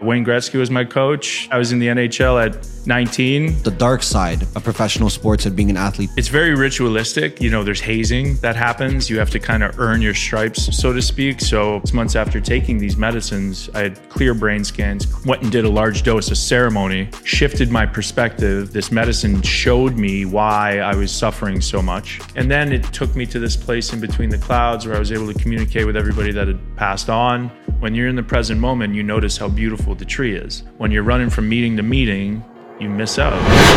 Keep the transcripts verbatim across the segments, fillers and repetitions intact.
Wayne Gretzky was my coach. I was in the N H L at nineteen. The dark side of professional sports and being an athlete. It's very ritualistic. You know, there's hazing that happens. You have to kind of earn your stripes, so to speak. So six months after taking these medicines, I had clear brain scans, went and did a large dose of ceremony, shifted my perspective. This medicine showed me why I was suffering so much. And then it took me to this place in between the clouds where I was able to communicate with everybody that had passed on. When you're in the present moment, you notice how beautiful the tree is. When you're running from meeting to meeting, you miss out.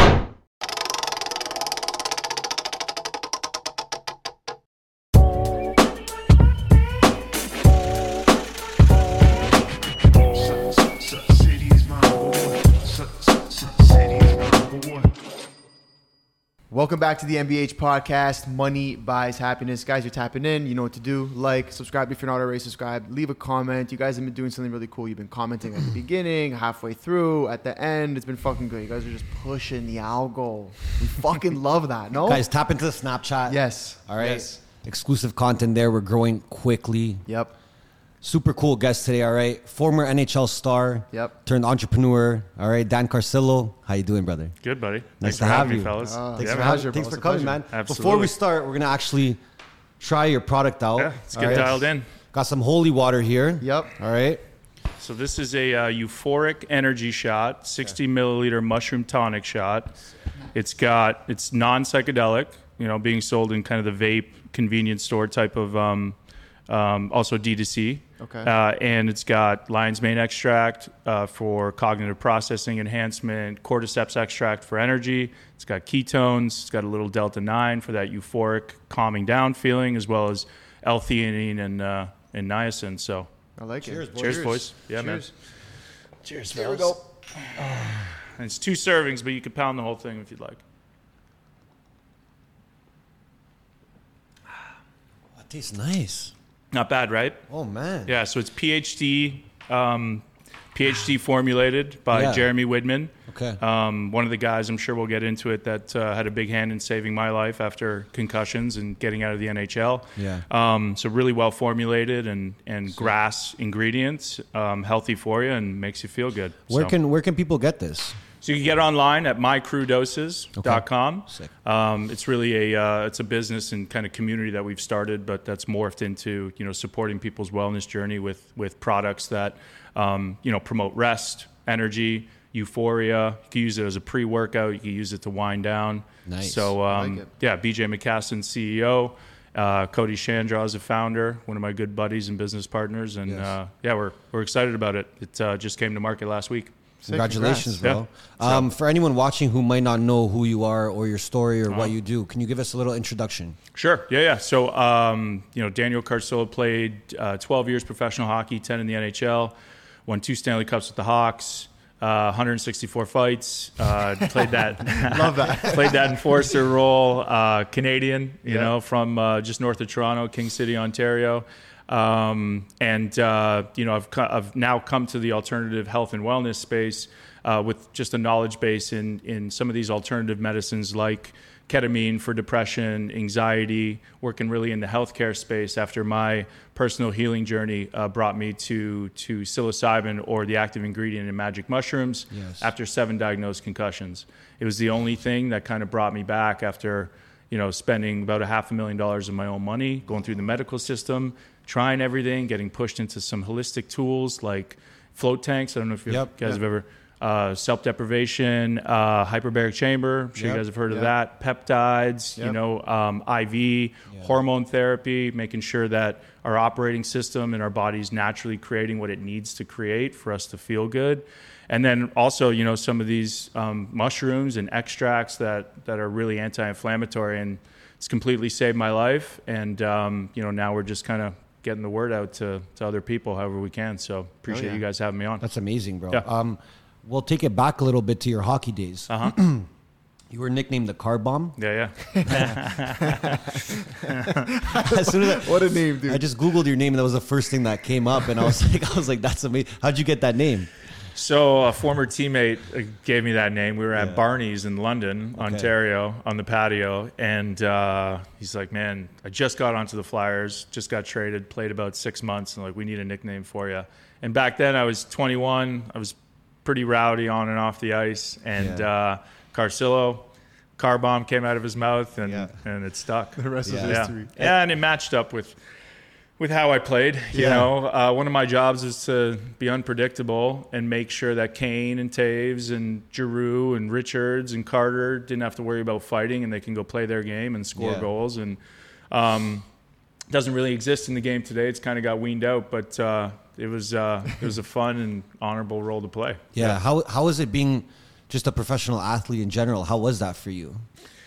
Welcome back to the M B H podcast, Money Buys Happiness. Guys, you're tapping in. You know what to do. Like, subscribe if you're not already subscribed. Leave a comment. You guys have been doing something really cool. You've been commenting at the beginning, halfway through, at the end. It's been fucking good. You guys are just pushing the algo. We fucking love that, no? Guys, tap into the Snapchat. Yes. All right. Yes. Exclusive content there. We're growing quickly. Yep. Super cool guest today, all right? Former N H L star. Yep. Turned entrepreneur. All right, Dan Carcillo. How you doing, brother? Good, buddy. Nice Thanks to for have having you. me, fellas. Uh, Thanks yeah, for, man. having, Pleasure, thanks bro. for It's a coming, pleasure. man. Absolutely. Before we start, we're going to actually try your product out. Yeah, let's get all right? dialed in. Got some holy water here. Yep. All right. So this is a uh, euphoric energy shot, sixty milliliter mushroom tonic shot. It's got, it's non-psychedelic, you know, being sold in kind of the vape convenience store type of, um, um, also D two C. Okay. Uh, and it's got lion's mane extract uh, for cognitive processing enhancement, cordyceps extract for energy. It's got ketones. It's got a little delta nine for that euphoric calming down feeling, as well as L-theanine and uh, and niacin. So I like Cheers, it. boys. cheers, Cheers. boys. Yeah, Cheers. man. Cheers, Here we fellas. go. And it's two servings, but you could pound the whole thing if you'd like. That tastes nice. Not bad, right? Oh, man. Yeah, so it's PhD, um, PhD formulated by Yeah. Jeremy Widman. Okay. Um, one of the guys, I'm sure we'll get into it, that uh, had a big hand in saving my life after concussions and getting out of the N H L. Yeah. Um, so really well formulated and, and grass ingredients, um, healthy for you and makes you feel good. Where so. can where can people get this? So you can get it online at my crew doses dot com. Okay. Sick. Um, it's really a uh, it's a business and kind of community that we've started, but that's morphed into, you know, supporting people's wellness journey with with products that um, you know, promote rest, energy, euphoria. You can use it as a pre-workout. You can use it to wind down. Nice. So I um, like it. yeah, B J McCasson, C E O. Uh, Cody Chandra is a founder, one of my good buddies and business partners, and Yes. uh, yeah, we're we're excited about it. It uh, just came to market last week. Sick, Congratulations, congrats. bro. Yeah. Um, for anyone watching who might not know who you are or your story or Uh-huh. what you do, can you give us a little introduction? Sure. Yeah, yeah. So, um, you know, Daniel Carcillo played uh, twelve years professional hockey, ten in the N H L, won two Stanley Cups with the Hawks, uh, one hundred sixty-four fights, uh, played that. Love that. Played that enforcer role, uh, Canadian, you Yeah. know, from uh, just north of Toronto, King City, Ontario. Um, and, uh, you know, I've, co- I've now come to the alternative health and wellness space uh, with just a knowledge base in, in some of these alternative medicines like ketamine for depression, anxiety, working really in the healthcare space after my personal healing journey uh, brought me to, to psilocybin, or the active ingredient in magic mushrooms, Yes. after seven diagnosed concussions. It was the only thing that kind of brought me back after, you know, spending about a half a million dollars of my own money, going through the medical system, trying everything, getting pushed into some holistic tools like float tanks. I don't know if you Yep, guys yep. have ever, uh, self-deprivation, uh, hyperbaric chamber. I'm sure Yep, you guys have heard of yep. that. Peptides, you Yep. know, um, I V, hormone therapy, making sure that our operating system and our body's naturally creating what it needs to create for us to feel good. And then also, you know, some of these um, mushrooms and extracts that, that are really anti-inflammatory, and it's completely saved my life. And, um, you know, now we're just kind of getting the word out to, to other people however we can. So appreciate yeah. you guys having me on. That's amazing, bro. Yeah. Um, we'll take it back a little bit to your hockey days. Uh-huh. You were nicknamed the Car Bomb. Yeah, yeah. As soon as I, What a name, dude. I just Googled your name, and that was the first thing that came up, and I was like, I was like, that's amazing. How'd you get that name? So a former teammate uh, gave me that name. We were at Yeah. Barney's in London, Ontario, on the patio, and uh, he's like, "Man, I just got onto the Flyers, just got traded, played about six months, and like, we need a nickname for you." And back then I was twenty-one. I was pretty rowdy on and off the ice. And Yeah. uh, Carcillo, car bomb came out of his mouth, and, Yeah. and it stuck. The rest Yeah. is Yeah. history. yeah, and it matched up with with how I played. You Yeah. know, uh, one of my jobs is to be unpredictable and make sure that Kane and Taves and Giroux and Richards and Carter didn't have to worry about fighting, and they can go play their game and score Yeah. goals. And um, doesn't really exist in the game today. It's kind of got weaned out, but uh, it was uh, it was a fun and honorable role to play. Yeah. How how is it being just a professional athlete in general? How was that for you?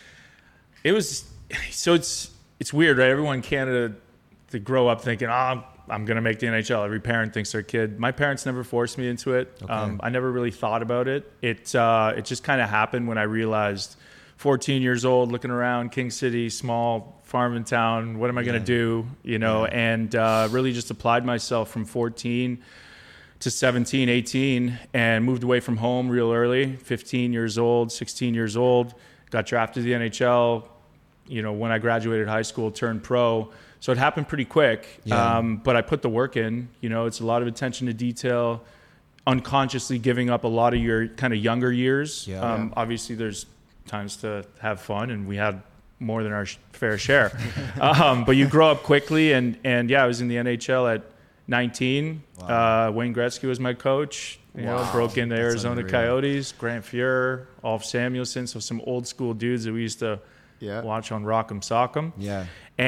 It was so it's it's weird, right? Everyone in Canada, to grow up thinking, oh, I'm going to make the N H L. Every parent thinks their kid. My parents never forced me into it. Okay. Um, I never really thought about it. It uh, it just kind of happened when I realized, fourteen years old, looking around, King City, small farm in town. What am I going to do? You know, and uh, really just applied myself from fourteen to seventeen, eighteen, and moved away from home real early. fifteen years old, sixteen years old. Got drafted to the N H L. You know, when I graduated high school, turned pro. So it happened pretty quick, Yeah. um, but I put the work in. You know, it's a lot of attention to detail, unconsciously giving up a lot of your kind of younger years. Yeah. Um, obviously, there's times to have fun, and we had more than our sh- fair share. um, but you grow up quickly, and and yeah, I was in the N H L at nineteen. Wow. Uh, Wayne Gretzky was my coach. You know, Wow. broke into That's Arizona unreal. Coyotes, Grant Fuhrer, Ulf Samuelson, so some old school dudes that we used to Yeah. watch on Rock'em Sock'em. Yeah.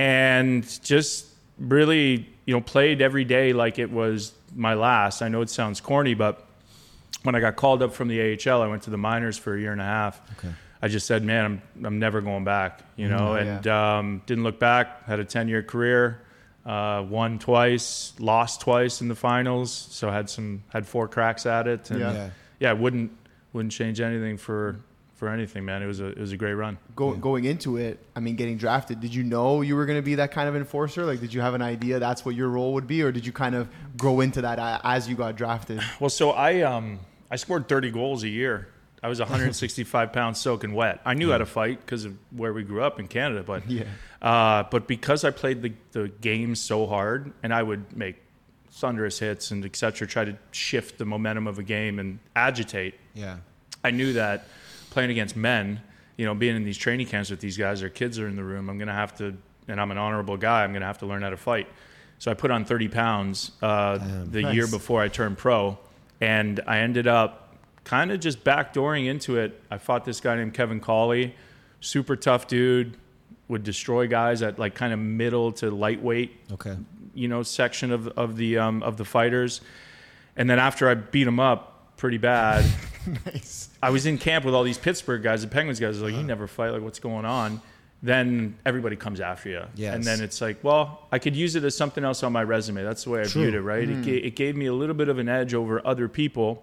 And just really, you know, played every day like it was my last. I know it sounds corny, but when I got called up from the A H L, I went to the minors for a year and a half. Okay. I just said, man, I'm I'm never going back, you know, Mm, and um, didn't look back. Had a ten-year career, uh, won twice, lost twice in the finals, so had some had four cracks at it, and Yeah. Yeah. yeah, wouldn't wouldn't change anything for for anything, man. It was a it was a great run. Go, Going into it, I mean, getting drafted, did you know you were going to be that kind of enforcer? Like, did you have an idea that's what your role would be, or did you kind of grow into that a- as you got drafted? Well, so I um I scored thirty goals a year. I was one hundred sixty-five pounds soaking wet. I knew how to fight because of where we grew up in Canada, but Yeah. uh, but because I played the, the game so hard, and I would make thunderous hits and et cetera, try to shift the momentum of a game and agitate. Yeah. I knew that playing against men, you know, being in these training camps with these guys, their kids are in the room. I'm going to have to, and I'm an honorable guy, I'm going to have to learn how to fight. So I put on thirty pounds uh, Damn. the Nice. year before I turned pro, and I ended up kind of just backdooring into it. I fought this guy named Kevin Cawley, super tough dude, would destroy guys at like kind of middle to lightweight, Okay. you know, section of of the um, of the fighters. And then after I beat him up pretty bad, Nice. I was in camp with all these Pittsburgh guys, the Penguins guys. Like, you never fight. Like, what's going on? Then everybody comes after you. Yes. And then it's like, well, I could use it as something else on my resume. That's the way I True. viewed it, right? It, ga- it gave me a little bit of an edge over other people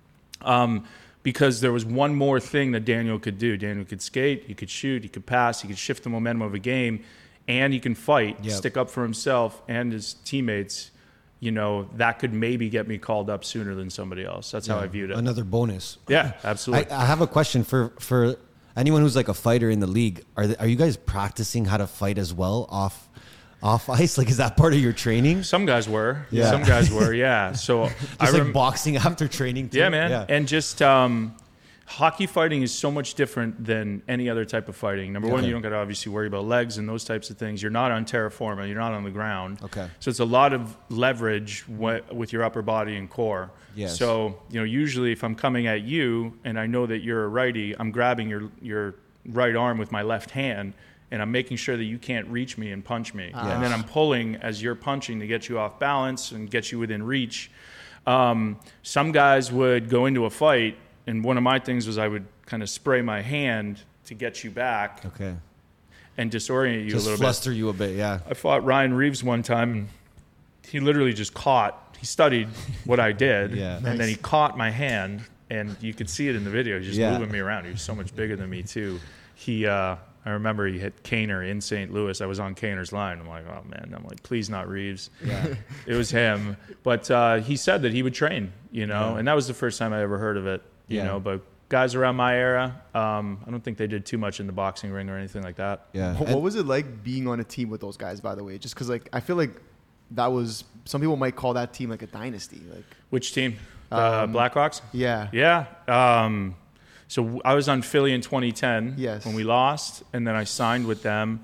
um, because there was one more thing that Daniel could do. Daniel could skate, he could shoot, he could pass, he could shift the momentum of a game, and he can fight, Yep. stick up for himself and his teammates. You know, that could maybe get me called up sooner than somebody else. That's how I viewed it. Another bonus. Yeah, I, absolutely. I have a question for for anyone who's like a fighter in the league. Are they, are you guys practicing how to fight as well off off ice? Like, is that part of your training? Just Some guys were. Yeah. Some guys were, yeah. So I like rem- boxing after training too? yeah, man. Yeah. And just um, hockey fighting is so much different than any other type of fighting. Number one, Okay. you don't got to obviously worry about legs and those types of things. You're not on terra firma. You're not on the ground. Okay. So it's a lot of leverage w- with your upper body and core. Yes. So, you know, usually if I'm coming at you and I know that you're a righty, I'm grabbing your your right arm with my left hand, and I'm making sure that you can't reach me and punch me. And then I'm pulling as you're punching to get you off balance and get you within reach. Um, some guys would go into a fight, and one of my things was I would kind of spray my hand to get you back Okay. and disorient you Just a little fluster you a bit. Yeah. bit. I fought Ryan Reeves one time, and he literally just caught, he studied what I did, Yeah. and then he caught my hand, and you could see it in the video. He's just Yeah. moving me around. He was so much bigger than me, too. He, uh, I remember he hit Kaner in Saint Louis. I was on Kaner's line. I'm like, oh, man. I'm like, please not Reeves. Yeah. It was him. But uh, he said that he would train, you know, Yeah. and that was the first time I ever heard of it, you Yeah. know. But guys around my era, um, I don't think they did too much in the boxing ring or anything like that. Yeah. What, And- what was it like being on a team with those guys, by the way? Just because, like, I feel like that was, some people might call that team like a dynasty. Like, Which team? Uh, Um, Blackhawks? yeah. Yeah. Um, so I was on Philly in twenty ten Yes. when we lost, and then I signed with them.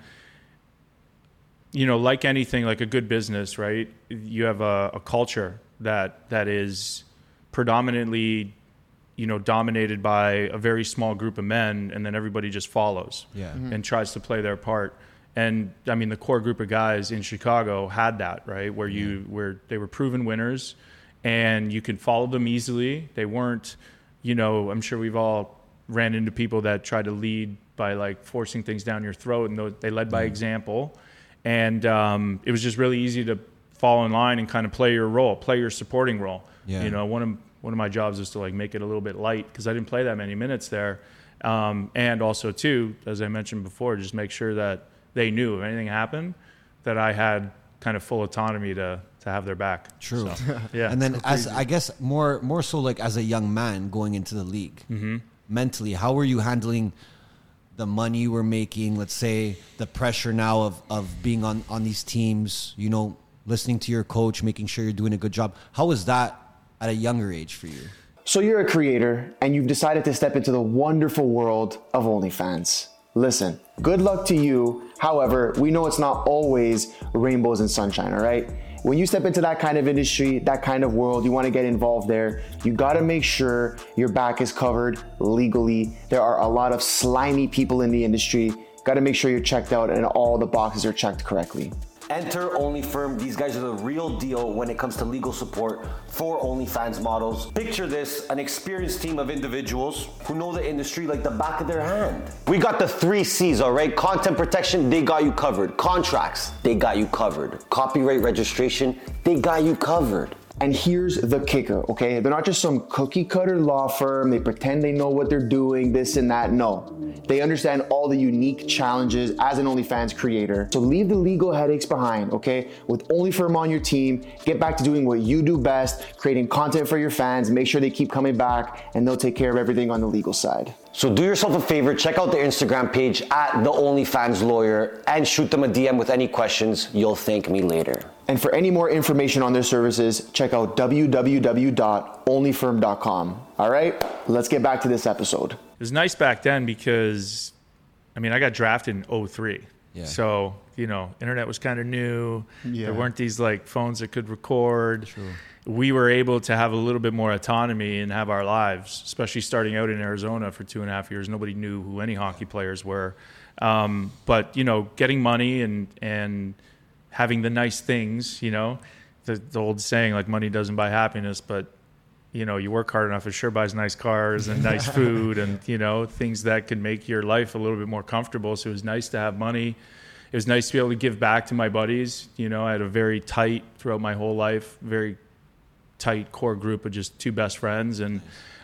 You know, like anything, like a good business, right? You have a, a culture that that is predominantly, you know, dominated by a very small group of men, and then everybody just follows Yeah. and tries to play their part. And I mean, the core group of guys in Chicago had that, right? Where you where they were proven winners, and you could follow them easily. They weren't, you know, I'm sure we've all ran into people that try to lead by like forcing things down your throat, and those, they led by example. And um, it was just really easy to fall in line and kind of play your role, play your supporting role. Yeah. You know, one of one of my jobs is to like make it a little bit light because I didn't play that many minutes there, um, and also too, as I mentioned before, just make sure that they knew if anything happened, that I had kind of full autonomy to to have their back. True. So, yeah. And then as I guess more more so like as a young man going into the league, Mm-hmm. mentally, how were you handling the money you were making? Let's say the pressure now of of being on on these teams. You know, listening to your coach, making sure you're doing a good job. How was that at a younger age for you? So you're a creator and you've decided to step into the wonderful world of OnlyFans. Listen, good luck to you. However, we know it's not always rainbows and sunshine, all right? When you step into that kind of industry, that kind of world, you want to get involved there, you got to make sure your back is covered legally. There are a lot of slimy people in the industry. Got to make sure you're checked out and all the boxes are checked correctly. Enter OnlyFirm. These guys are the real deal when it comes to legal support for OnlyFans models. Picture this, an experienced team of individuals who know the industry like the back of their hand. We got the three C's, all right? Content protection, they got you covered. Contracts, they got you covered. Copyright registration, they got you covered. And here's the kicker, okay? They're not just some cookie cutter law firm. They pretend they know what they're doing, this and that. No, they understand all the unique challenges as an OnlyFans creator. So leave the legal headaches behind, okay? With OnlyFirm on your team, get back to doing what you do best, creating content for your fans, make sure they keep coming back, and they'll take care of everything on the legal side. So do yourself a favor, check out their Instagram page at the OnlyFans Lawyer and shoot them a D M with any questions. You'll thank me later. And for any more information on their services, check out w w w dot only firm dot com. All right, let's get back to this episode. It was nice back then because, I mean, I got drafted in oh three. Yeah. So, you know, internet was kind of new. Yeah. There weren't these like phones that could record. We were able to have a little bit more autonomy and have our lives, especially starting out in Arizona for two and a half years. Nobody knew who any hockey players were. Um, but, you know, getting money and, and having the nice things, you know, the, the old saying, like, money doesn't buy happiness, but, you know, you work hard enough, it sure buys nice cars and nice food and, you know, things that can make your life a little bit more comfortable. So it was nice to have money. It was nice to be able to give back to my buddies. You know, I had a very tight, throughout my whole life, very tight core group of just two best friends. And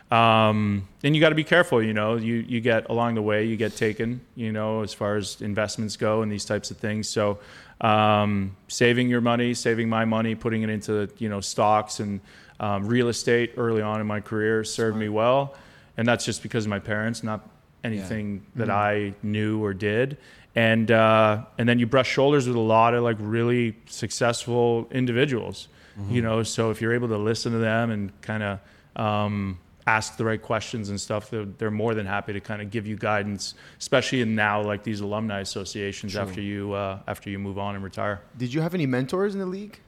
um, and you got to be careful, you know, you, you get along the way, you get taken, you know, as far as investments go and these types of things. So um, saving your money, saving my money, putting it into, you know, stocks and um, real estate early on in my career served me well. And that's just because of my parents, not anything Yeah. that I knew or did. And uh, and then you brush shoulders with a lot of like really successful individuals, you know. So if you're able to listen to them and kind of um, ask the right questions and stuff, they're, they're more than happy to kind of give you guidance, especially in now like these alumni associations True. after you uh, after you move on and retire. Did you have any mentors in the league?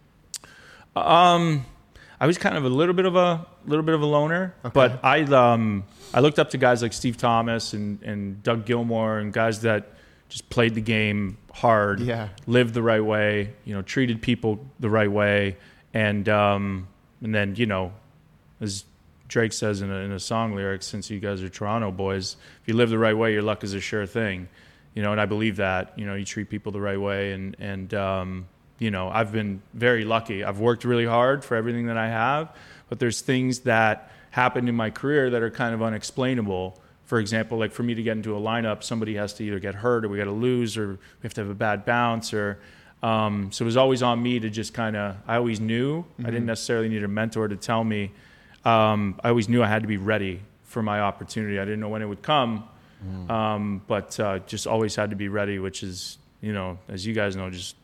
Um, I was kind of a little bit of a little bit of a loner, but I um I looked up to guys like Steve Thomas and, and Doug Gilmore and guys that just played the game hard, Yeah. lived the right way, you know, treated people the right way, and um and then, you know, as Drake says in a, in a song lyric, since you guys are Toronto boys, if you live the right way, your luck is a sure thing, you know, and I believe that, you know, you treat people the right way, and and um you know, I've been very lucky. I've worked really hard for everything that I have, but there's things that happened in my career that are kind of unexplainable. For example, like for me to get into a lineup, somebody has to either get hurt or we got to lose or we have to have a bad bounce or um, so it was always on me to just kind of, I always knew, mm-hmm. I didn't necessarily need a mentor to tell me. Um, I always knew I had to be ready for my opportunity. I didn't know when it would come, mm. um, but uh, just always had to be ready, which is, you know, as you guys know, just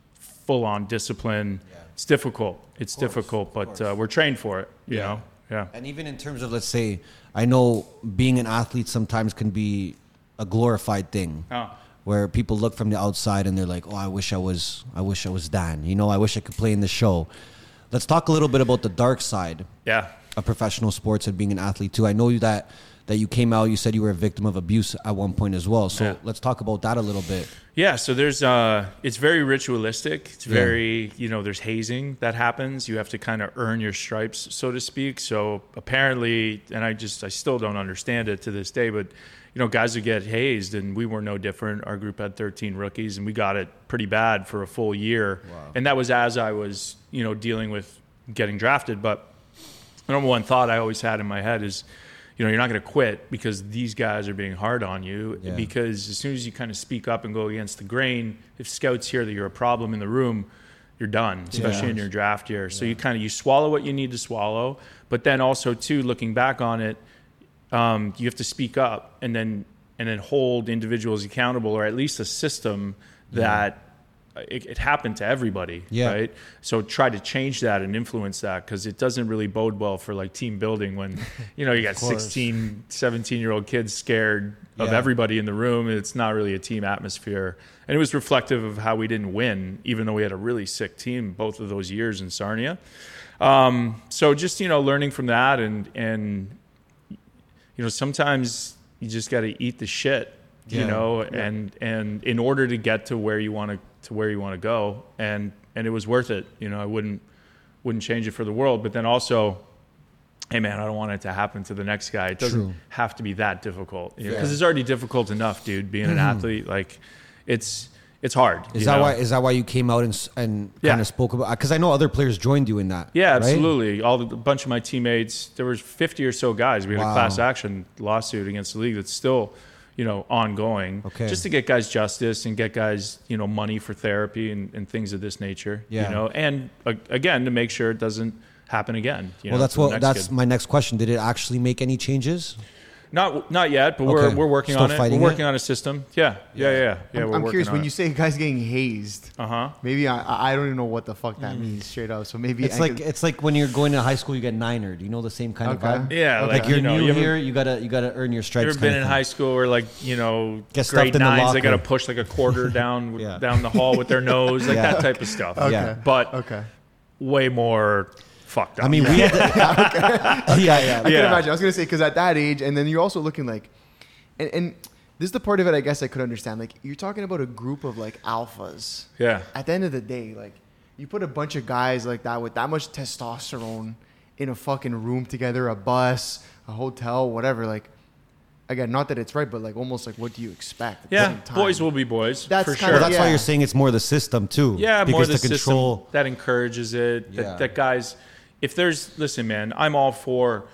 full on discipline. Yeah. It's difficult. It's course, difficult, but uh, we're trained for it. You yeah. know, yeah. And even in terms of, let's say, I know being an athlete sometimes can be a glorified thing. Oh. Where people look from the outside and they're like, "Oh, I wish I was, I wish I was Dan. You know, I wish I could play in the show." Let's talk a little bit about the dark side. Yeah. Of professional sports and being an athlete too. I know that that you came out. You said you were a victim of abuse at one point as well. So yeah. let's talk about that a little bit. Yeah. So there's, uh, it's very ritualistic. It's very, yeah. you know, there's hazing that happens. You have to kind of earn your stripes, so to speak. So apparently, and I just, I still don't understand it to this day, but you know, guys would get hazed, and we were no different. Our group had thirteen rookies, and we got it pretty bad for a full year. Wow. And that was as I was, you know, dealing with getting drafted. But the number one thought I always had in my head is, you know, you're not going to quit because these guys are being hard on you. Yeah. Because as soon as you kind of speak up and go against the grain, if scouts hear that you're a problem in the room, you're done, especially yeah. in your draft year. So yeah. you kind of, you swallow what you need to swallow. But then also, too, looking back on it, Um, you have to speak up and then and then hold individuals accountable, or at least a system that yeah. it, it happened to everybody, yeah. right? So try to change that and influence that, because it doesn't really bode well for like team building when you know you got sixteen, seventeen year old kids scared of yeah. everybody in the room. It's not really a team atmosphere, and it was reflective of how we didn't win, even though we had a really sick team both of those years in Sarnia. Um, so just you know learning from that and and. You know, sometimes you just got to eat the shit, you yeah, know, yeah. and and in order to get to where you want to to where you want to go, and and it was worth it. You know, I wouldn't wouldn't change it for the world. But then also, hey man, I don't want it to happen to the next guy. It doesn't True. have to be that difficult, because you know, yeah. it's already difficult enough, dude. Being an mm-hmm. athlete, like it's. It's hard. Is that know? why? Is that why you came out and and yeah. kind of spoke about? Because I know other players joined you in that. Yeah, right? absolutely. All the, a bunch of my teammates. There was fifty or so guys. We had wow. a class action lawsuit against the league that's still, you know, ongoing. Okay. Just to get guys justice and get guys, you know, money for therapy and, and things of this nature. Yeah. You know, and uh, again to make sure it doesn't happen again. You well, know, that's what. That's kid. my next question. Did it actually make any changes? Not not yet, but okay. we're we're working Still on it. We're working it? on a system. Yeah, yeah, yeah, yeah. yeah I'm, we're I'm curious when it. you say guys getting hazed. Uh huh. Maybe I I don't even know what the fuck that mm. means straight up. So maybe it's I like could, it's like when you're going to high school, you get ninered. You know the same kind okay. of vibe. Yeah, like, like you're you know, new you here, you gotta you gotta earn your stripes. You ever been in high school or like you know get grade in nines? the They gotta push like a quarter down yeah. down the hall with their nose, like yeah. that type of stuff. Okay. Yeah, but okay. way more. Fucked up. I mean, yeah. we had to, okay. yeah, yeah. I yeah. can imagine. I was gonna say because at that age, and then you're also looking like, and, and this is the part of it I guess I could understand. Like you're talking about a group of like alphas. Yeah. At the end of the day, like you put a bunch of guys like that with that much testosterone in a fucking room together, a bus, a hotel, whatever. Like, again, not that it's right, but like almost like what do you expect? At yeah, the same time? boys will be boys. That's for kind sure. of- Well, that's yeah. why you're saying it's more the system too. Yeah, because more the, the system control that encourages it. Yeah. That, that guys, if there's, listen, man, I'm all for.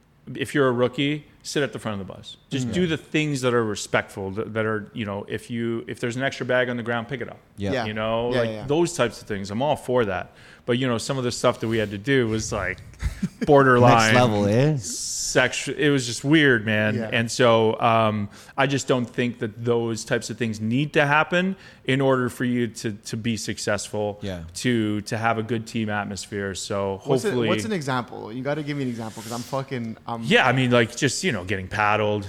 If you're a rookie, sit at the front of the bus. Just Mm-hmm. do the things that are respectful. That, that are, you know, if you if there's an extra bag on the ground, pick it up. Yeah. Yeah. You know, Yeah, like yeah, yeah. those types of things. I'm all for that. But you know, some of the stuff that we had to do was like borderline next level, eh? sexual. It was just weird, man. Yeah. And so um, I just don't think that those types of things need to happen in order for you to to be successful. Yeah. To to have a good team atmosphere. So What's, hopefully, it, what's an example? You got to give me an example because I'm fucking. Um, yeah, I mean, like just you know, getting paddled.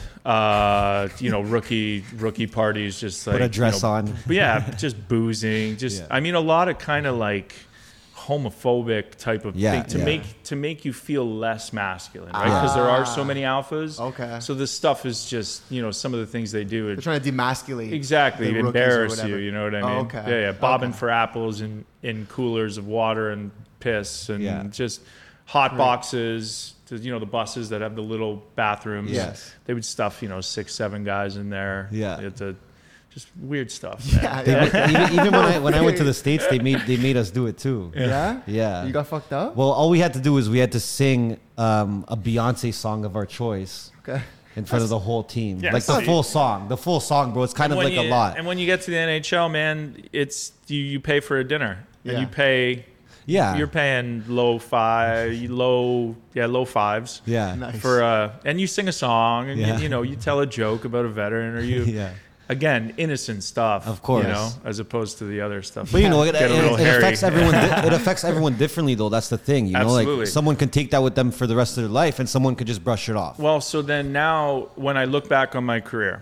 Uh, you know, rookie rookie parties, just like Put a dress you know, on. But yeah, just boozing. Just Yeah. I mean, a lot of kind of like homophobic type of Yeah, thing to yeah. make to make you feel less masculine, right? Because there are so many alphas. Okay. So this stuff is just you know some of the things they do. They're It, trying to demasculate. exactly the rookies or embarrass you. whatever. You know what I Oh, mean? okay. Yeah, yeah. Bobbing Okay. for apples in in coolers of water and piss and Yeah. just hot boxes. To, you know the buses that have the little bathrooms. Yes. They would stuff you know six, seven guys in there. Yeah. It's a just weird stuff. Yeah, They yeah. would- even, even when I when I went to the States, they made they made us do it too. Yeah? Yeah. You got fucked up? Well, all we had to do was we had to sing um, a Beyonce song of our choice Okay. in front of the whole team, Yeah, like the so- full song, the full song, bro. It's kind of when like you, a lot. And when you get to the N H L, man, it's you, you pay for a dinner. Yeah. And you pay Yeah. you're paying low five low yeah, low fives. Yeah. Nice. For uh and you sing a song and Yeah. you, you know, you tell a joke about a veteran or you Yeah. Again, innocent stuff, Of course. you know, as opposed to the other stuff. But you know, it, Get a it, little it hairy. affects everyone. di- It affects everyone differently, though. That's the thing. You know, Absolutely. like someone can take that with them for the rest of their life, and someone could just brush it off. Well, so then now when I look back on my career,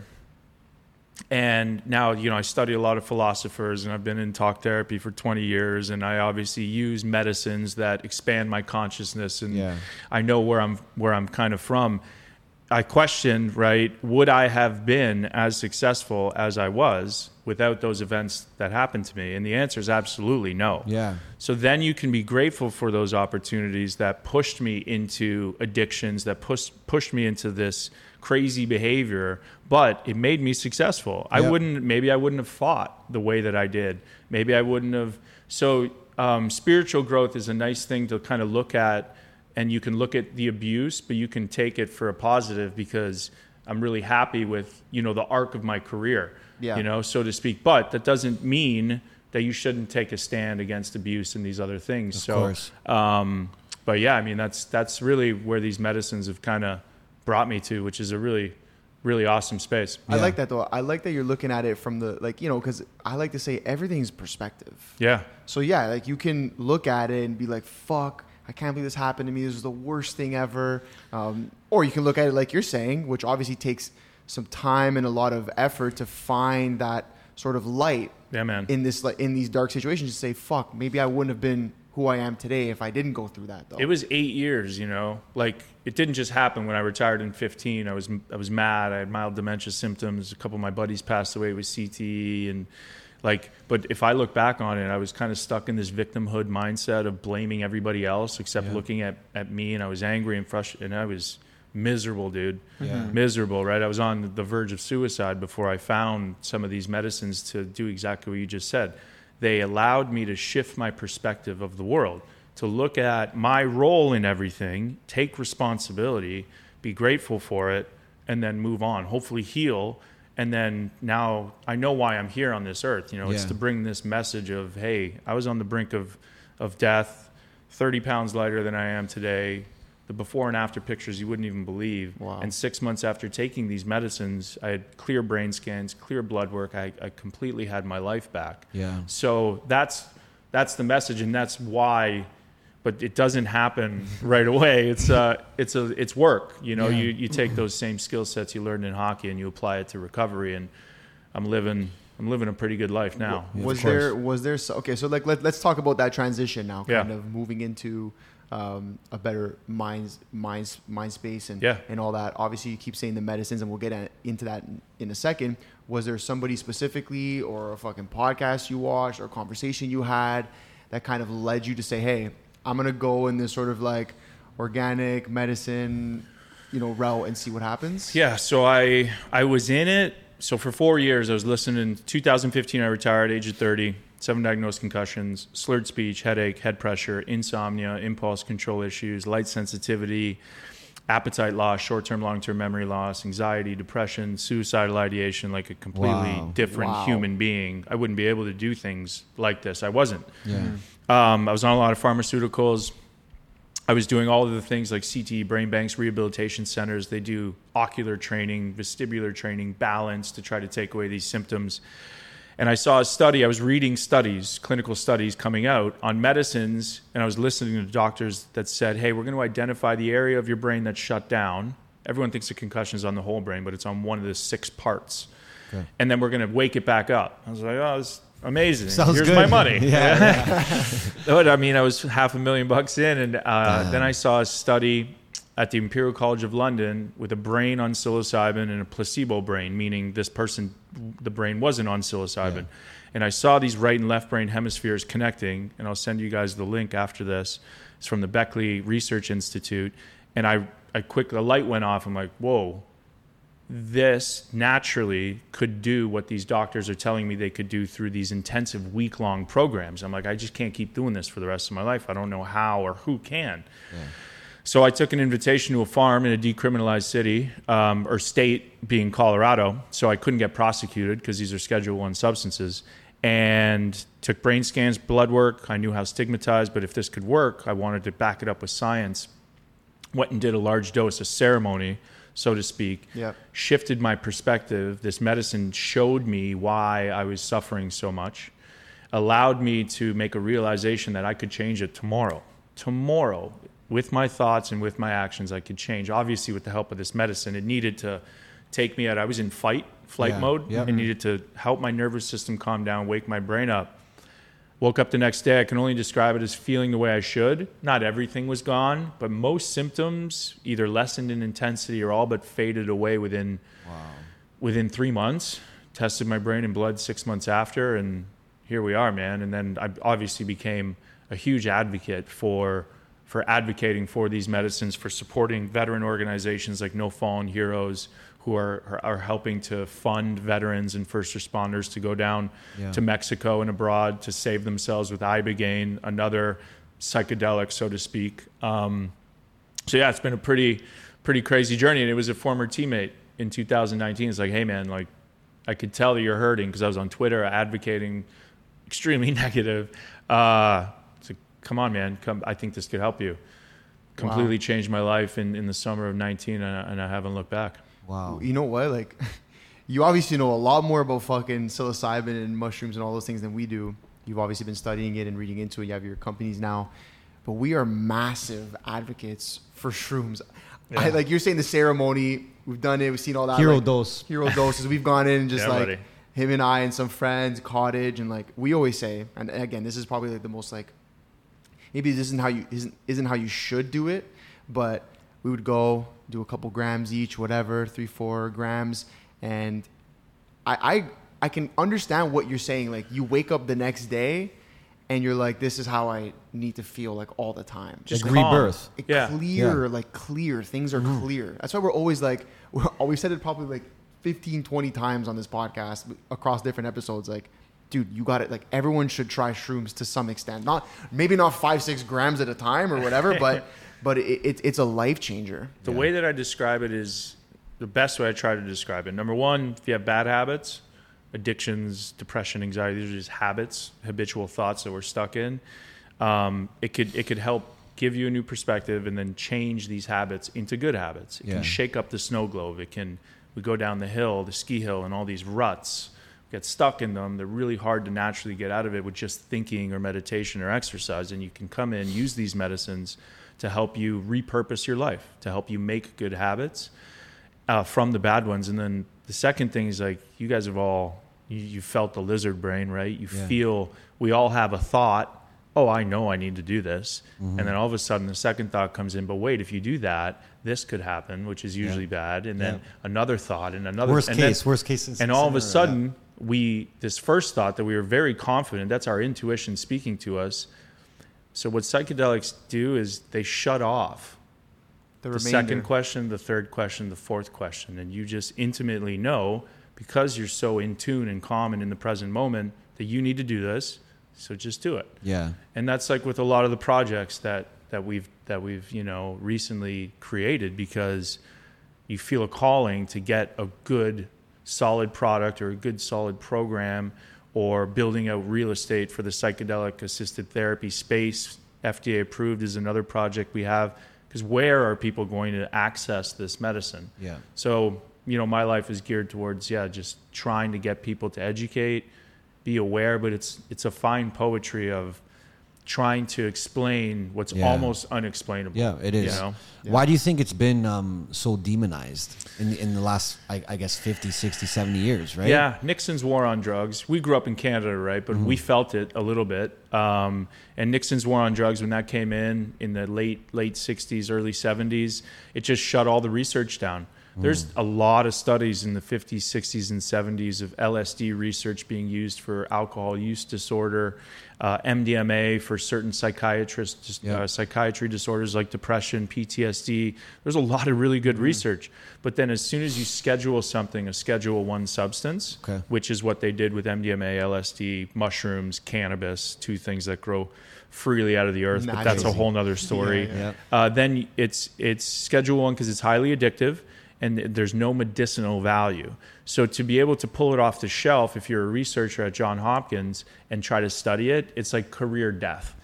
and now, you know, I study a lot of philosophers, and I've been in talk therapy for twenty years, and I obviously use medicines that expand my consciousness, and Yeah. I know where I'm where I'm kind of from. I questioned, right, would I have been as successful as I was without those events that happened to me? And the answer is absolutely no. Yeah. So then you can be grateful for those opportunities that pushed me into addictions, that pushed pushed me into this crazy behavior, but it made me successful. I Yep. wouldn't, maybe I wouldn't have fought the way that I did. Maybe I wouldn't have. So um, spiritual growth is a nice thing to kind of look at, and you can look at the abuse, but you can take it for a positive, because I'm really happy with, you know, the arc of my career, Yeah. you know, so to speak. But that doesn't mean that you shouldn't take a stand against abuse and these other things. Of so, course. Um, but yeah, I mean, that's that's really where these medicines have kind of brought me to, which is a really, really awesome space. I Yeah. like that though. I like that you're looking at it from the like you know because I like to say everything's perspective. Yeah. So yeah, like you can look at it and be like, "Fuck, I can't believe this happened to me. This is the worst thing ever." Um, or you can look at it like you're saying, which obviously takes some time and a lot of effort to find that sort of light Yeah, man. in this like in these dark situations. To say, "Fuck, maybe I wouldn't have been who I am today if I didn't go through that." Though It was eight years, you know, like it didn't just happen when I retired in fifteen. I was, I was mad. I had mild dementia symptoms. A couple of my buddies passed away with C T E, and like, but if I look back on it, I was kind of stuck in this victimhood mindset of blaming everybody else except Yeah. looking at, at me. And I was angry and frustrated, and I was miserable, dude. Yeah. Miserable, right? I was on the verge of suicide before I found some of these medicines to do exactly what you just said. They allowed me to shift my perspective of the world, to look at my role in everything, take responsibility, be grateful for it, and then move on, hopefully heal. And then now I know why I'm here on this earth. You know, it's Yeah. to bring this message of, hey, I was on the brink of, of death, thirty pounds lighter than I am today. The before and after pictures you wouldn't even believe. Wow. And six months after taking these medicines, I had clear brain scans, clear blood work. I, I completely had my life back. Yeah. So that's that's the message, and that's why. But it doesn't happen right away. It's uh, it's a it's work. You know, Yeah. you you take those same skill sets you learned in hockey and you apply it to recovery. And I'm living I'm living a pretty good life now. Yeah, was of course. there was there so, okay so like let, let's talk about that transition now, kind Yeah. of moving into um, a better minds minds mind space and Yeah. and all that. Obviously you keep saying the medicines, and we'll get at, into that in, in a second. Was there somebody specifically, or a fucking podcast you watched, or a conversation you had that kind of led you to say, hey, I'm gonna go in this sort of like organic medicine, you know, route and see what happens? Yeah, so I I was in it. So for four years, I was listening. In two thousand fifteen, I retired, age of thirty, seven diagnosed concussions, slurred speech, headache, head pressure, insomnia, impulse control issues, light sensitivity, appetite loss, short-term, long-term memory loss, anxiety, depression, suicidal ideation, like a completely Wow. different Wow. human being. I wouldn't be able to do things like this. I wasn't. Yeah. Um, I was on a lot of pharmaceuticals. I was doing all of the things like C T E, brain banks, rehabilitation centers. They do ocular training, vestibular training, balance to try to take away these symptoms. And I saw a study, I was reading studies, clinical studies coming out on medicines, and I was listening to doctors that said, hey, we're going to identify the area of your brain that's shut down. Everyone thinks a concussion is on the whole brain, but it's on one of the six parts. Okay. And then we're going to wake it back up. I was like, oh, it's amazing. Sounds Here's good. my money. Yeah. But I mean, I was half a million bucks in, and uh, then I saw a study at the Imperial College of London with a brain on psilocybin and a placebo brain, meaning this person, the brain wasn't on psilocybin. Yeah. And I saw these right and left brain hemispheres connecting, and I'll send you guys the link after this. It's from the Beckley Research Institute. And I, I quickly, a light went off. I'm like, whoa, this naturally could do what these doctors are telling me they could do through these intensive week-long programs. I'm like, I just can't keep doing this for the rest of my life. I don't know how or who can. Yeah. So I took an invitation to a farm in a decriminalized city um, or state, being Colorado. So I couldn't get prosecuted because these are Schedule One substances. And took brain scans, blood work. I knew how stigmatized, but if this could work, I wanted to back it up with science. Went and did a large dose of ceremony. so to speak, Yep. shifted my perspective. This medicine showed me why I was suffering so much, allowed me to make a realization that I could change it tomorrow. Tomorrow, with my thoughts and with my actions, I could change. Obviously, with the help of this medicine, it needed to take me out. I was in fight, flight Yeah. mode. Yep. It needed to help my nervous system calm down, wake my brain up. Woke up the next day. I can only describe it as feeling the way I should. Not everything was gone, but most symptoms either lessened in intensity or all but faded away within within three months. Tested my brain and blood six months after, and here we are, man. And then I obviously became a huge advocate for for advocating for these medicines, for supporting veteran organizations like No Fallen Heroes, who are, are, are helping to fund veterans and first responders to go down Yeah. to Mexico and abroad to save themselves with Ibogaine, another psychedelic, so to speak. Um, so yeah, it's been a pretty, pretty crazy journey. And it was a former teammate in two thousand nineteen. It's like, hey man, like I could tell that you're hurting, because I was on Twitter advocating extremely negative. Uh, it's like, come on, man, come. I think this could help you. Completely Wow. changed my life in, in the summer of nineteen, and I, and I haven't looked back. Wow. You know what? Like, you obviously know a lot more about fucking psilocybin and mushrooms and all those things than we do. You've obviously been studying it and reading into it. You have your companies now. But we are massive advocates for shrooms. Yeah. I, like you're saying, the ceremony, we've done it. We've seen all that. Hero like, dose. Hero doses. We've gone in and just Yeah, like buddy. him and I and some friends, cottage. And like we always say, and again, this is probably like the most like, maybe this isn't how you, isn't, isn't how you should do it. But we would go do a couple grams each, whatever, three, four grams. And I, I, I can understand what you're saying. Like you wake up the next day and you're like, this is how I need to feel like all the time. Just Like calm. rebirth. It Yeah. clear, Yeah. like clear. Things are clear. That's why we're always like, we're, we said it probably like fifteen, twenty times on this podcast across different episodes. Like, dude, you got it. Like everyone should try shrooms to some extent. Not, maybe not five, six grams at a time or whatever, but, but it, it, it's a life changer. The way that I describe it is the best way I try to describe it. Number one, if you have bad habits, addictions, depression, anxiety, these are just habits, habitual thoughts that we're stuck in. Um, it could it could help give you a new perspective and then change these habits into good habits. It Yeah. can shake up the snow globe. It can, we go down the hill, the ski hill, and all these ruts, get stuck in them. They're really hard to naturally get out of it with just thinking or meditation or exercise. And you can come in, use these medicines to help you repurpose your life, to help you make good habits uh, from the bad ones. And then the second thing is like, you guys have all, you, you felt the lizard brain, right? You Yeah. feel, we all have a thought, oh, I know I need to do this. Mm-hmm. And then all of a sudden the second thought comes in, but wait, if you do that, this could happen, which is usually bad. And then Yeah. another thought and another. Worst and case, then, worst case. and all of a scenario, sudden, we, this first thought that we were very confident, that's our intuition speaking to us. So what psychedelics do is they shut off The, the remainder. second question, the third question, the fourth question. And you just intimately know, because you're so in tune and calm and in the present moment, that you need to do this. So just do it. Yeah. And that's like with a lot of the projects that, that we've, that we've, you know, recently created, because you feel a calling to get a good, solid product or a good, solid program, or building out real estate for the psychedelic assisted therapy space. F D A approved is another project we have, because where are people going to access this medicine? Yeah. So, you know, my life is geared towards, yeah, just trying to get people to educate, be aware, but it's it's a fine poetry of trying to explain what's Yeah. almost unexplainable. Yeah, it is. You know? Why do you think it's been um, so demonized in in the last, I, I guess, fifty, sixty, seventy years, right? Yeah, Nixon's war on drugs. We grew up in Canada, right? But we felt it a little bit. Um, and Nixon's war on drugs, when that came in in the late late sixties, early seventies, it just shut all the research down. There's a lot of studies in the fifties, sixties, and seventies of L S D research being used for alcohol use disorder, uh, M D M A for certain psychiatrists, Yeah. uh, psychiatry disorders like depression, P T S D. There's a lot of really good research. But then as soon as you schedule something, a Schedule One substance, Okay. which is what they did with M D M A, L S D, mushrooms, cannabis, two things that grow freely out of the earth, but that's a Naturally. whole nother story. Yeah, yeah. Uh, then it's it's Schedule One because it's highly addictive and there's no medicinal value. So to be able to pull it off the shelf, if you're a researcher at Johns Hopkins and try to study it, it's like career death.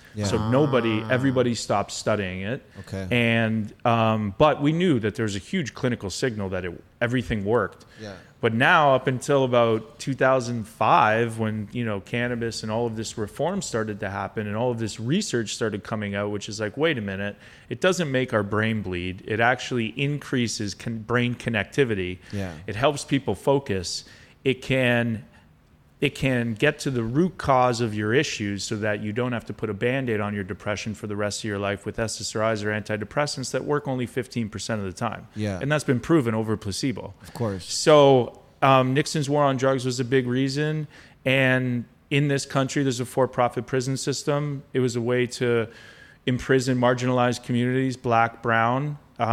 Yeah. So nobody, everybody stopped studying it. Okay. And, um, but we knew that there was a huge clinical signal that it, everything worked. Yeah. But now up until about two thousand five, when, you know, cannabis and all of this reform started to happen and all of this research started coming out, which is like, wait a minute, it doesn't make our brain bleed. It actually increases con- brain connectivity. Yeah. It helps people focus. It can it can get to the root cause of your issues so that you don't have to put a Band-Aid on your depression for the rest of your life with S S R Is or antidepressants that work only fifteen percent of the time. Yeah. And that's been proven over placebo. Of course. So um, Nixon's war on drugs was a big reason. And in this country, there's a for-profit prison system. It was a way to imprison marginalized communities, black, brown.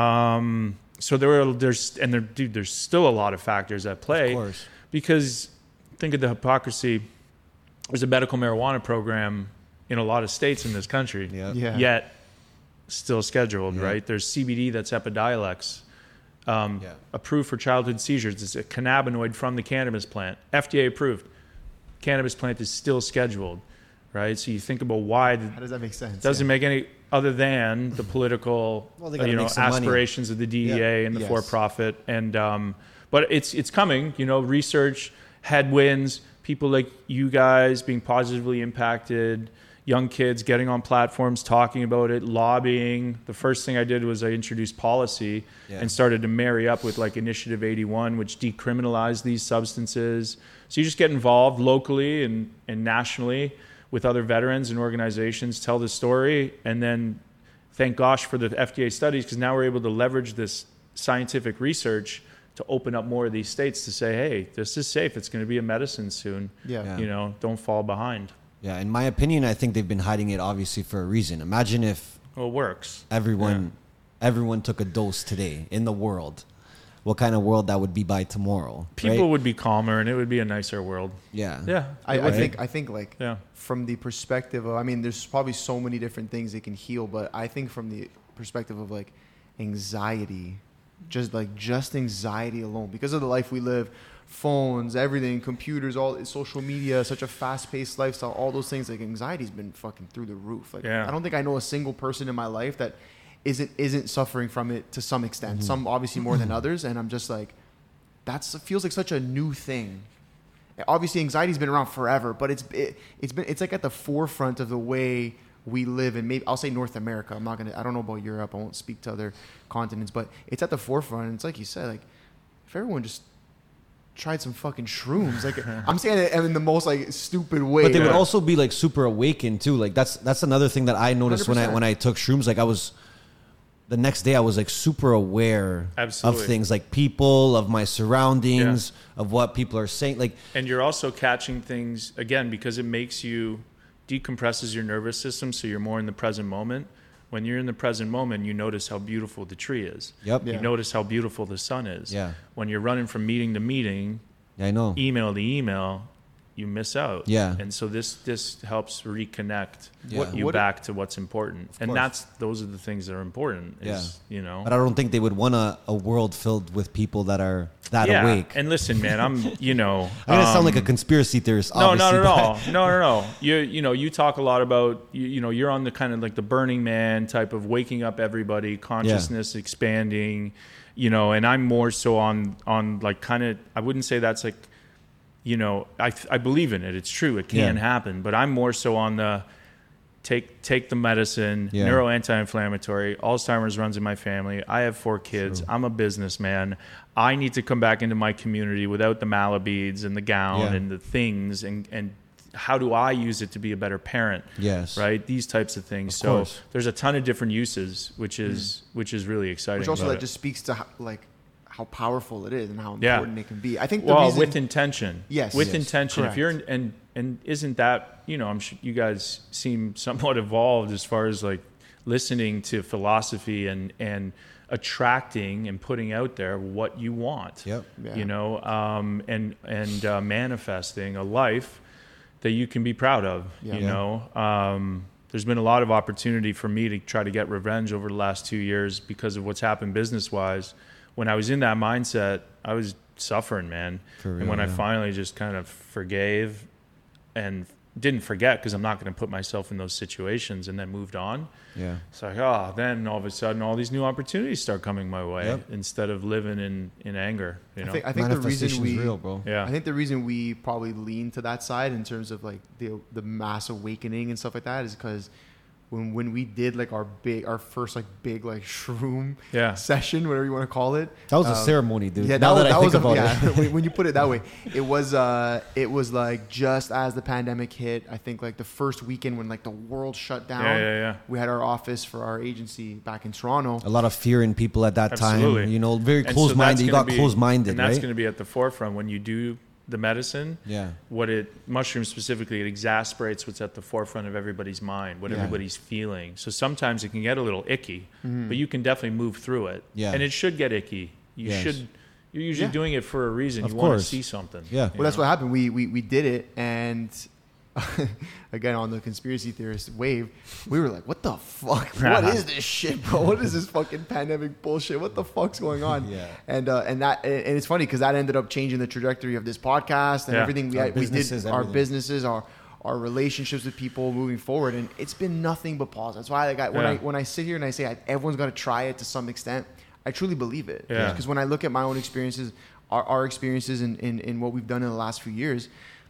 Um, so there were, there's, and there, dude, there's still a lot of factors at play. Of course. Because think of the hypocrisy. There's a medical marijuana program in a lot of states in this country, Yeah. Yeah. yet still scheduled, Yeah. right? There's C B D that's Epidiolex, um, Yeah. approved for childhood seizures. It's a cannabinoid from the cannabis plant, F D A approved. Cannabis plant is still scheduled, right? So you think about why the, How does that make sense? doesn't Yeah. make any other than the political, Well, they uh, gotta you know, make some money. aspirations of the D E A Yeah. and the Yes. for-profit, and um, but it's it's coming. You know, research, headwinds, people like you guys being positively impacted, young kids getting on platforms talking about it, lobbying. The first thing I did was I introduced policy Yeah. and started to marry up with like Initiative eighty-one, which decriminalized these substances. So you just get involved locally and, and nationally with other veterans and organizations, tell the story, and then thank gosh for the F D A studies, because now we're able to leverage this scientific research to open up more of these states to say, hey, this is safe. It's going to be a medicine soon. Yeah. Yeah. You know, don't fall behind. Yeah, in my opinion, I think they've been hiding it obviously for a reason. Imagine if Well, it works. everyone everyone took a dose today in the world. What kind of world that would be by tomorrow? People right? would be calmer and it would be a nicer world. Yeah. Yeah. I, it I would be. think I think like Yeah. from the perspective of, I mean, there's probably so many different things that can heal, but I think from the perspective of like anxiety, just like just anxiety alone, because of the life we live, phones, everything, computers, all social media, such a fast-paced lifestyle, all those things, like anxiety's been fucking through the roof. Like Yeah. I don't think I know a single person in my life that isn't isn't suffering from it to some extent. Mm-hmm. Some obviously more than others, and I'm just like, that's it feels like such a new thing. Obviously, anxiety's been around forever, but it's it, it's been it's like at the forefront of the way we live in. Maybe I'll say North America. I'm not gonna. I don't know about Europe. I won't speak to other continents, but it's at the forefront. And it's like you said, like if everyone just tried some fucking shrooms, like I'm saying it in the most like stupid way. But they would Yeah. also be like super awakened too. Like that's that's another thing that I noticed when I one hundred percent. when I took shrooms. Like I was the next day I was like super aware Absolutely. of things, like people, of my surroundings, of what people are saying. Like And you're also catching things, again, because it makes you, decompresses your nervous system, so you're more in the present moment. When you're in the present moment, you notice how beautiful the tree is. Yep. Yeah. You notice how beautiful the sun is. Yeah. When you're running from meeting to meeting, I know. email to email, you miss out. Yeah. And so this this helps reconnect Yeah. What- you what- back to what's important. And course. that's those are the things that are important. Is, you know. But I don't think they would want a, a world filled with people that are that yeah. awake. And listen, man, I'm you know I'm gonna sound like a um, conspiracy theorist. No, not obviously, at but- all. No, no, no. You you know, you talk a lot about you, you know, you're on the kind of like the Burning Man type of waking up everybody, consciousness expanding, you know, and I'm more so on on like kind of I wouldn't say that's like you know, I I believe in it. It's true. It can Yeah. happen, but I'm more so on the take take the medicine, Yeah. neuro anti-inflammatory. Alzheimer's runs in my family. I have four kids. I'm a businessman. I need to come back into my community without the Malabeads and the gown Yeah. and the things and and how do I use it to be a better parent? Yes. Right? These types of things. Of so course. there's a ton of different uses, which is which is really exciting. which also about that it. just speaks to how, like how powerful it is and how Yeah. important it can be. I think the well reason, with intention. Yes. with Yes. intention. If Correct. you're in, and and isn't that you know I'm sure you guys seem somewhat evolved as far as like listening to philosophy and and attracting and putting out there what you want. Yep. Yeah. You know, um, and and uh, manifesting a life that you can be proud of. Yeah. You Yeah. know, um, there's been a lot of opportunity for me to try to get revenge over the last two years because of what's happened business wise. When I was in that mindset, I was suffering, man. For and real, when I yeah. finally just kind of forgave and didn't forget because I'm not going to put myself in those situations, and then moved on. Yeah. It's like, oh, then all of a sudden all these new opportunities start coming my way Yep. instead of living in, in anger. You know? I think, I think the reason Manifestation's we, real, bro. Yeah. I think the reason we probably lean to that side in terms of like the the mass awakening and stuff like that is because when when we did like our big our first like big like shroom Yeah. session, whatever you want to call it. That was a um, ceremony, dude. Yeah, that Now was that, that I think was a, about yeah. it. when, when you put it that way, it was uh it was like just as the pandemic hit. I think like the first weekend when like the world shut down. Yeah, yeah, yeah. We had our office for our agency back in Toronto. A lot of fear in people at that Absolutely. time. You know, very And so close-minded. that's You gonna got be- close-minded, And that's right? going to be at the forefront when you do the medicine. Yeah. What it, mushrooms specifically, it exasperates what's at the forefront of everybody's mind, what Yeah. everybody's feeling. So sometimes it can get a little icky, but you can definitely move through it. Yeah. And it should get icky. You Yes. should, you're usually Yeah. doing it for a reason. Of you want to course. see something. Yeah. you Well, that's know? what happened. We, we we did it, and again on the conspiracy theorist wave, we were like, "What the fuck? What is this shit, bro? What is this fucking pandemic bullshit? What the fuck's going on?" Yeah. And uh, and that and it's funny because that ended up changing the trajectory of this podcast and Yeah. everything we Our had, we did, businesses, our everything. businesses, our our relationships with people moving forward, and it's been nothing but positive. That's why like I, when Yeah. I when I sit here and I say I, everyone's got to try it to some extent, I truly believe it. Yeah. Because when I look at my own experiences, our, our experiences in, in, in what we've done in the last few years,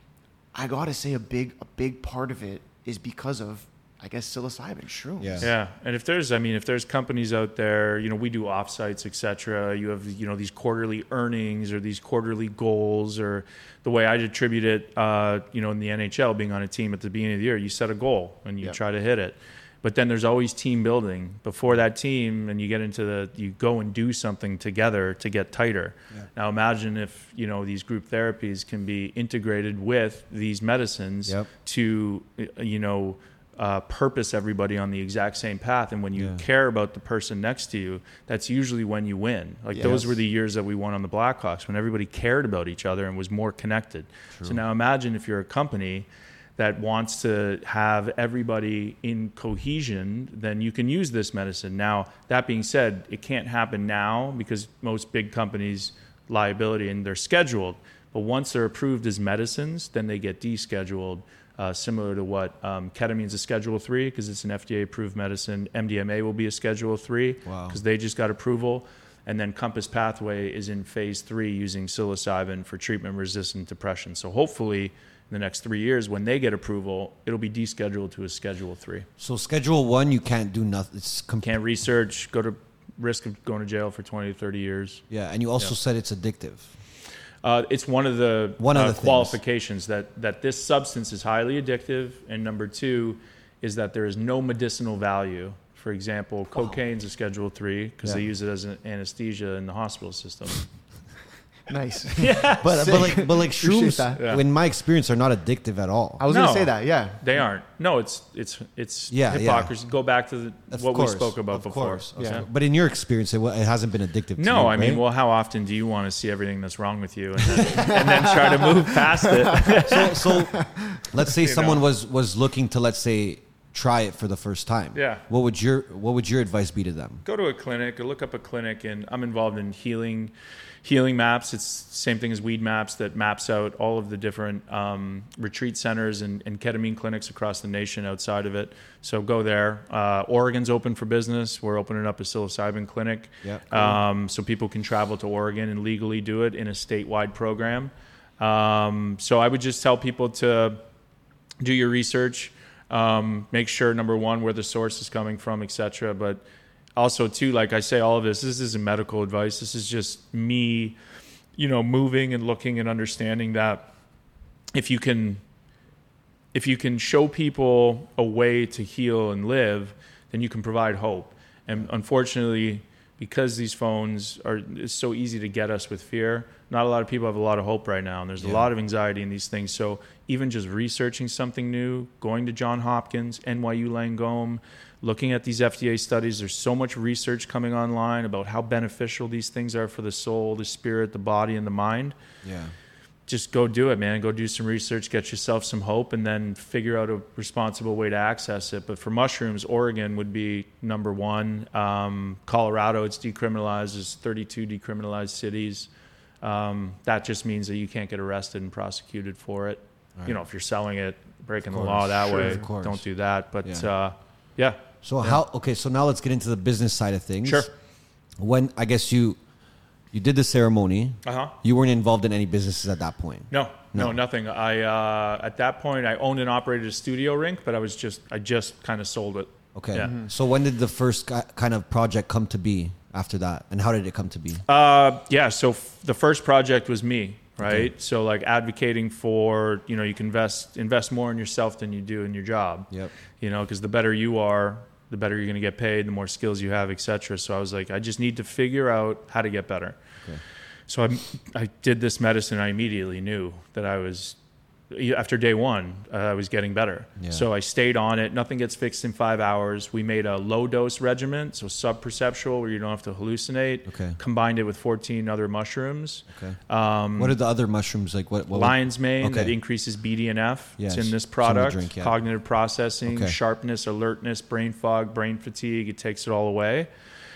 I gotta say a big a big part of it is because of, I guess, psilocybin shrooms. Yeah. Yeah, and if there's, I mean, if there's companies out there, you know, we do offsites, et cetera. You have, you know, these quarterly earnings or these quarterly goals, or the way I attribute it, uh, you know, in the N H L, being on a team at the beginning of the year, you set a goal and you Yep. try to hit it. But then there's always team building before that team, and you get into the, you go and do something together to get tighter. Yeah. Now imagine if, you know, these group therapies can be integrated with these medicines Yep. to, uh, you know, uh, purpose everybody on the exact same path. And when you Yeah. care about the person next to you, that's usually when you win. Like those Yes. were the years that we won on the Blackhawks, when everybody cared about each other and was more connected. So now imagine if you're a company that wants to have everybody in cohesion, then you can use this medicine. Now, that being said, it can't happen now because most big companies liability and they're scheduled. But once they're approved as medicines, then they get descheduled, uh, similar to what um, ketamine is a Schedule three because it's an F D A-approved medicine. M D M A will be a Schedule three Wow. because they just got approval. And then Compass Pathway is in phase three using psilocybin for treatment-resistant depression. So hopefully in the next three years, when they get approval, it'll be descheduled to a Schedule three. So Schedule One, you can't do nothing. It's com- Can't research, go to risk of going to jail for twenty to thirty years. Yeah, and you also Yeah. said it's addictive. Uh, it's one of the, One of uh, the things. qualifications that, that this substance is highly addictive. And number two is that there is no medicinal value. For example, cocaine's a Schedule three because they Yeah. use it as an anesthesia in the hospital system. Nice. But but like but like Appreciate shrooms, that. Yeah. in my experience, are not addictive at all. I was No. gonna say that. Yeah. They aren't. No, it's it's it's Yeah, yeah. hypocrisy. Go back to the, Of what course, we spoke about of before. course, of Yeah. course. But in your experience, it, wa- it hasn't been addictive. To No, you, I mean, right? well, how often do you want to see everything that's wrong with you and then, and then try to move past it? so so let's say You someone know. was was looking to, let's say, try it for the first time. Yeah. What would your what would your advice be to them? Go to a clinic or look up a clinic, and I'm involved in healing healing maps. It's the same thing as Weed Maps that maps out all of the different um, retreat centers and, and ketamine clinics across the nation outside of it. So go there. Uh, Oregon's open for business. We're opening up a psilocybin clinic. Yeah, cool. Um, so people can travel to Oregon and legally do it in a statewide program. Um, so I would just tell people to do your research, um, make sure, number one, where the source is coming from, et cetera. But also, too, like I say, all of this, this isn't medical advice. This is just me, you know, moving and looking and understanding that if you can, if you can show people a way to heal and live, then you can provide hope. And unfortunately, because these phones are, it's so easy to get us with fear, not a lot of people have a lot of hope right now. And there's a Yeah. lot of anxiety in these things. So even just researching something new, going to Johns Hopkins, N Y U Langone, looking at these F D A studies, there's so much research coming online about how beneficial these things are for the soul, the spirit, the body, and the mind. Yeah. Just go do it, man. Go do some research, get yourself some hope, and then figure out a responsible way to access it. But for mushrooms, Oregon would be number one. Um, Colorado, it's decriminalized. There's thirty-two decriminalized cities. Um, that just means that you can't get arrested and prosecuted for it. you know, if you're selling it, breaking the course. law that Sure, way, of course. don't do that. But Yeah. uh, yeah. So how? Okay, so now let's get into the business side of things. Sure. When I guess you you did the ceremony, Uh-huh. you weren't involved in any businesses at that point. No, no, No. nothing. I uh, at that point I owned and operated a studio rink, but I was just I just kind of sold it. Okay. Yeah. So when did the first ki- kind of project come to be after that, and how did it come to be? Uh, yeah. So f- the first project was me, right? So like advocating for, you know, you can invest invest more in yourself than you do in your job. Yep. You know, because the better you are, the better you're going to get paid, the more skills you have, et cetera. So I was like, I just need to figure out how to get better. Okay. So I, I did this medicine. I immediately knew that I was, after day one, uh, I was getting better. Yeah. So I stayed on it. Nothing gets fixed in five hours. We made a low dose regimen, so sub-perceptual, where you don't have to hallucinate. Okay. Combined it with fourteen other mushrooms. Okay. Um, What are the other mushrooms like? What? what Lion's mane Okay. that increases B D N F. Yes, It's in this some of the product. drink, yeah. Cognitive processing, Okay. sharpness, alertness, brain fog, brain fatigue. It takes it all away.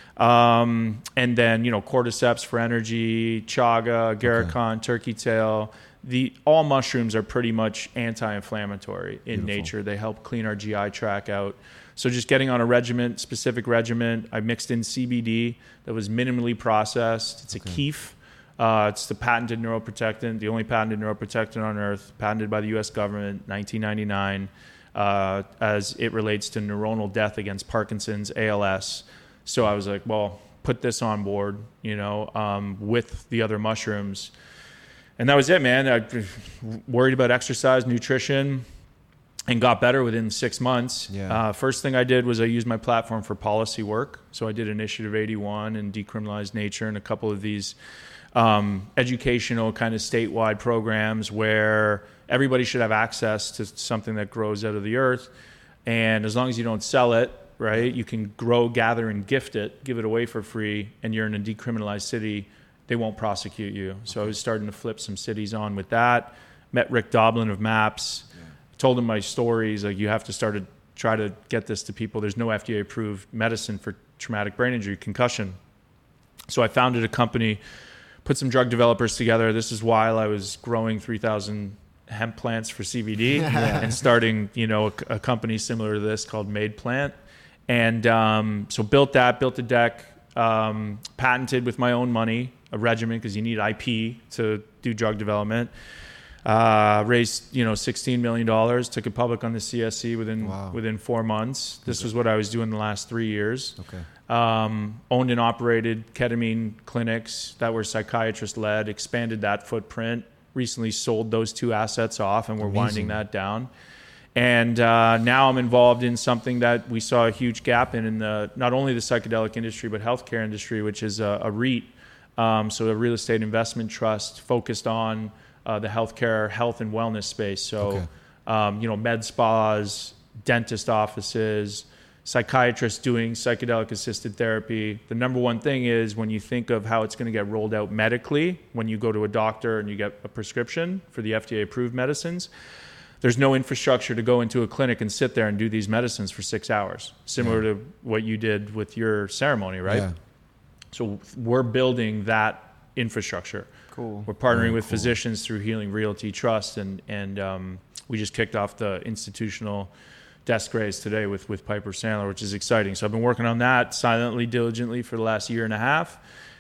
Um, and then, you know, cordyceps for energy, chaga, agarikon, turkey tail. The all mushrooms are pretty much anti-inflammatory in nature. They help clean our G I tract out. So just getting on a regimen, specific regimen. I mixed in C B D that was minimally processed. It's a keef. Uh, it's the patented neuroprotectant, the only patented neuroprotectant on earth, patented by the U S government, nineteen ninety-nine, uh, as it relates to neuronal death against Parkinson's, A L S. So I was like, well, put this on board, you know, um, with the other mushrooms. And that was it, man. I worried about exercise, nutrition, and got better within six months. Yeah. Uh, first thing I did was I used my platform for policy work. So I did Initiative eighty-one and Decriminalize Nature and a couple of these um, educational kind of statewide programs where everybody should have access to something that grows out of the earth. And as long as you don't sell it, right, you can grow, gather, and gift it, give it away for free, and you're in a decriminalized city, they won't prosecute you. So I was starting to flip some cities on with that. Met Rick Doblin of MAPS. Yeah. Told him my stories. Like, you have to start to try to get this to people. There's no F D A-approved medicine for traumatic brain injury, concussion. So I founded a company, put some drug developers together. This is while I was growing three thousand hemp plants for C B D yeah. and starting, you know, a, a company similar to this called Made Plant. And um, so built that, built a deck, um, patented with my own money, a regimen, because you need I P to do drug development. Uh, raised, you know, sixteen million dollars, took it public on the C S C within Wow. within four months. This was what I was doing the last three years. Okay. Um, owned and operated ketamine clinics that were psychiatrist led, expanded that footprint, recently sold those two assets off, and we're Amazing. winding that down. And uh, now I'm involved in something that we saw a huge gap in, in the, not only the psychedelic industry, but healthcare industry, which is a, a REIT. Um, so a real estate investment trust focused on uh, the healthcare, health and wellness space. So, Okay. um, you know, med spas, dentist offices, psychiatrists doing psychedelic assisted therapy. The number one thing is when you think of how it's going to get rolled out medically, when you go to a doctor and you get a prescription for the F D A approved medicines, there's no infrastructure to go into a clinic and sit there and do these medicines for six hours, similar Yeah. to what you did with your ceremony, right? Yeah. So we're building that infrastructure. Cool. We're partnering Very with cool. physicians through Healing Realty Trust, and and um, we just kicked off the institutional desk raise today with with Piper Sandler, which is exciting. So I've been working on that silently, diligently for the last year and a half.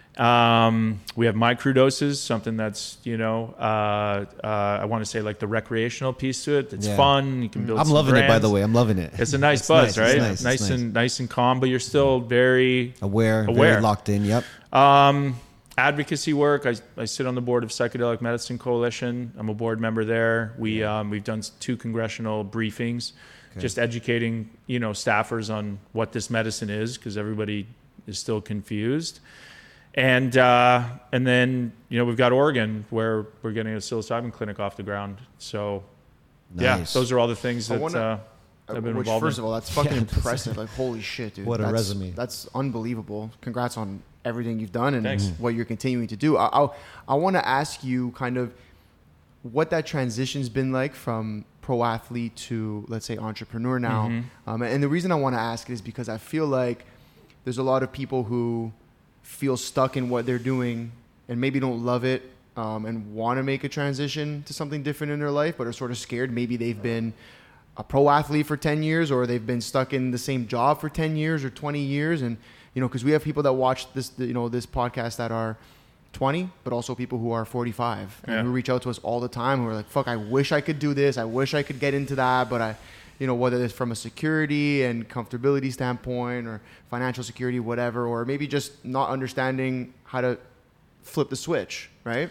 Um, we have microdoses, something that's, you know, uh, uh, I want to say like the recreational piece to it. It's Yeah. fun. You can build. I'm some loving it, by brands. the way. I'm loving it. It's a nice It's buzz, nice, right? it's nice, it's nice. and nice and calm, but you're still very Aware, Aware. very locked in. Yep. um, advocacy work. I, I sit on the board of Psychedelic Medicine Coalition. I'm a board member there. We um, we've done two congressional briefings, Okay. just educating, you know, staffers on what this medicine is, because everybody is still confused. And uh, and then, you know, we've got Oregon, where we're getting a psilocybin clinic off the ground. So yeah, Nice. those are all the things I that wanna- uh, I've been Which, involved first in. of all, that's fucking Yeah. impressive. Like, holy shit, dude. What a that's, resume. That's unbelievable. Congrats on everything you've done and Thanks. what you're continuing to do. I, I, I want to ask you kind of what that transition's been like from pro athlete to, let's say, entrepreneur now. Mm-hmm. Um, and the reason I want to ask is because I feel like there's a lot of people who feel stuck in what they're doing and maybe don't love it, um, and want to make a transition to something different in their life, but are sort of scared. Maybe they've been a pro athlete for ten years, or they've been stuck in the same job for ten years or twenty years. And, you know, because we have people that watch this, you know, this podcast that are twenty, but also people who are forty-five and yeah. who reach out to us all the time, who are like, fuck, I wish I could do this. I wish I could get into that. But I, you know, whether it's from a security and comfortability standpoint or financial security, whatever, or maybe just not understanding how to flip the switch, right?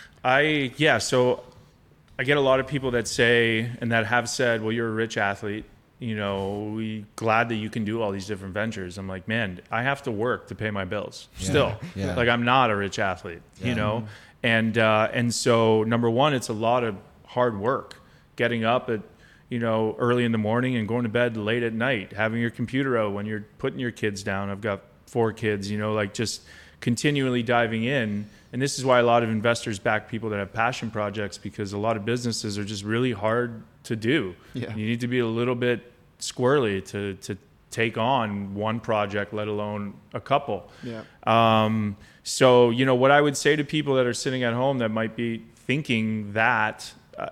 I, yeah. So I get a lot of people that say, and that have said, well, you're a rich athlete. You know, we glad that you can do all these different ventures. I'm like, man, I have to work to pay my bills Yeah. still. Yeah. Like, I'm not a rich athlete, Yeah. you know? And, uh, and so number one, it's a lot of hard work, getting up at, you know, early in the morning and going to bed late at night, having your computer out when you're putting your kids down. I've got four kids, you know, like just continually diving in. And this is why a lot of investors back people that have passion projects, because a lot of businesses are just really hard to do. Yeah. You need to be a little bit squirrely to, to take on one project, let alone a couple. Yeah. Um, so, you know, what I would say to people that are sitting at home that might be thinking that, uh,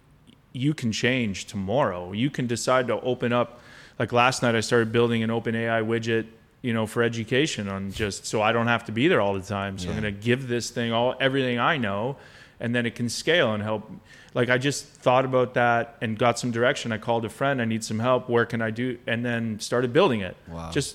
you can change tomorrow. You can decide to open up. Like last night, I started building an open A I widget, you know, for education, on just so I don't have to be there all the time. So Yeah. I'm going to give this thing all everything I know, and then it can scale and help. Like, I just thought about that and got some direction. I called a friend. I need some help. Where can I do? And then started building it. Wow. Just,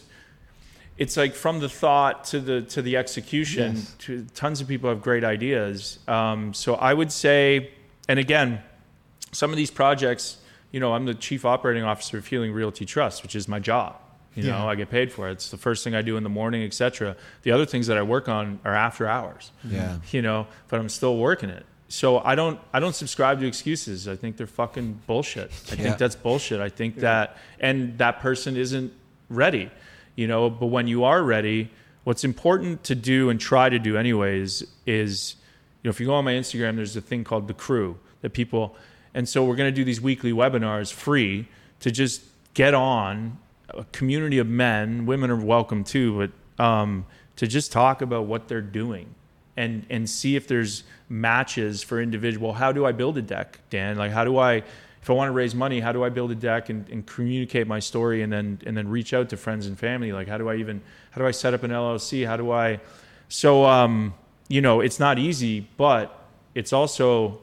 it's like from the thought to the to the execution. Yes. To tons of people have great ideas. Um, so I would say, and again, some of these projects, you know, I'm the chief operating officer of Healing Realty Trust, which is my job. You Yeah. know, I get paid for it. It's the first thing I do in the morning, et cetera. The other things that I work on are after hours. Yeah. You know, but I'm still working it. So I don't I don't subscribe to excuses. I think they're fucking bullshit. I Yeah. think that's bullshit. I think that, and that person isn't ready, you know, but when you are ready, what's important to do and try to do anyways is, you know, if you go on my Instagram, there's a thing called The Crew that people, and so we're going to do these weekly webinars free to just get on a community of men. Women are welcome too, but um, to just talk about what they're doing and and see if there's matches for individual. How do I build a deck, Dan? Like, how do I, if I want to raise money, how do I build a deck and, and communicate my story and then and then reach out to friends and family? Like, how do I even, how do I set up an L L C? How do I, so, um, you know, it's not easy, but it's also,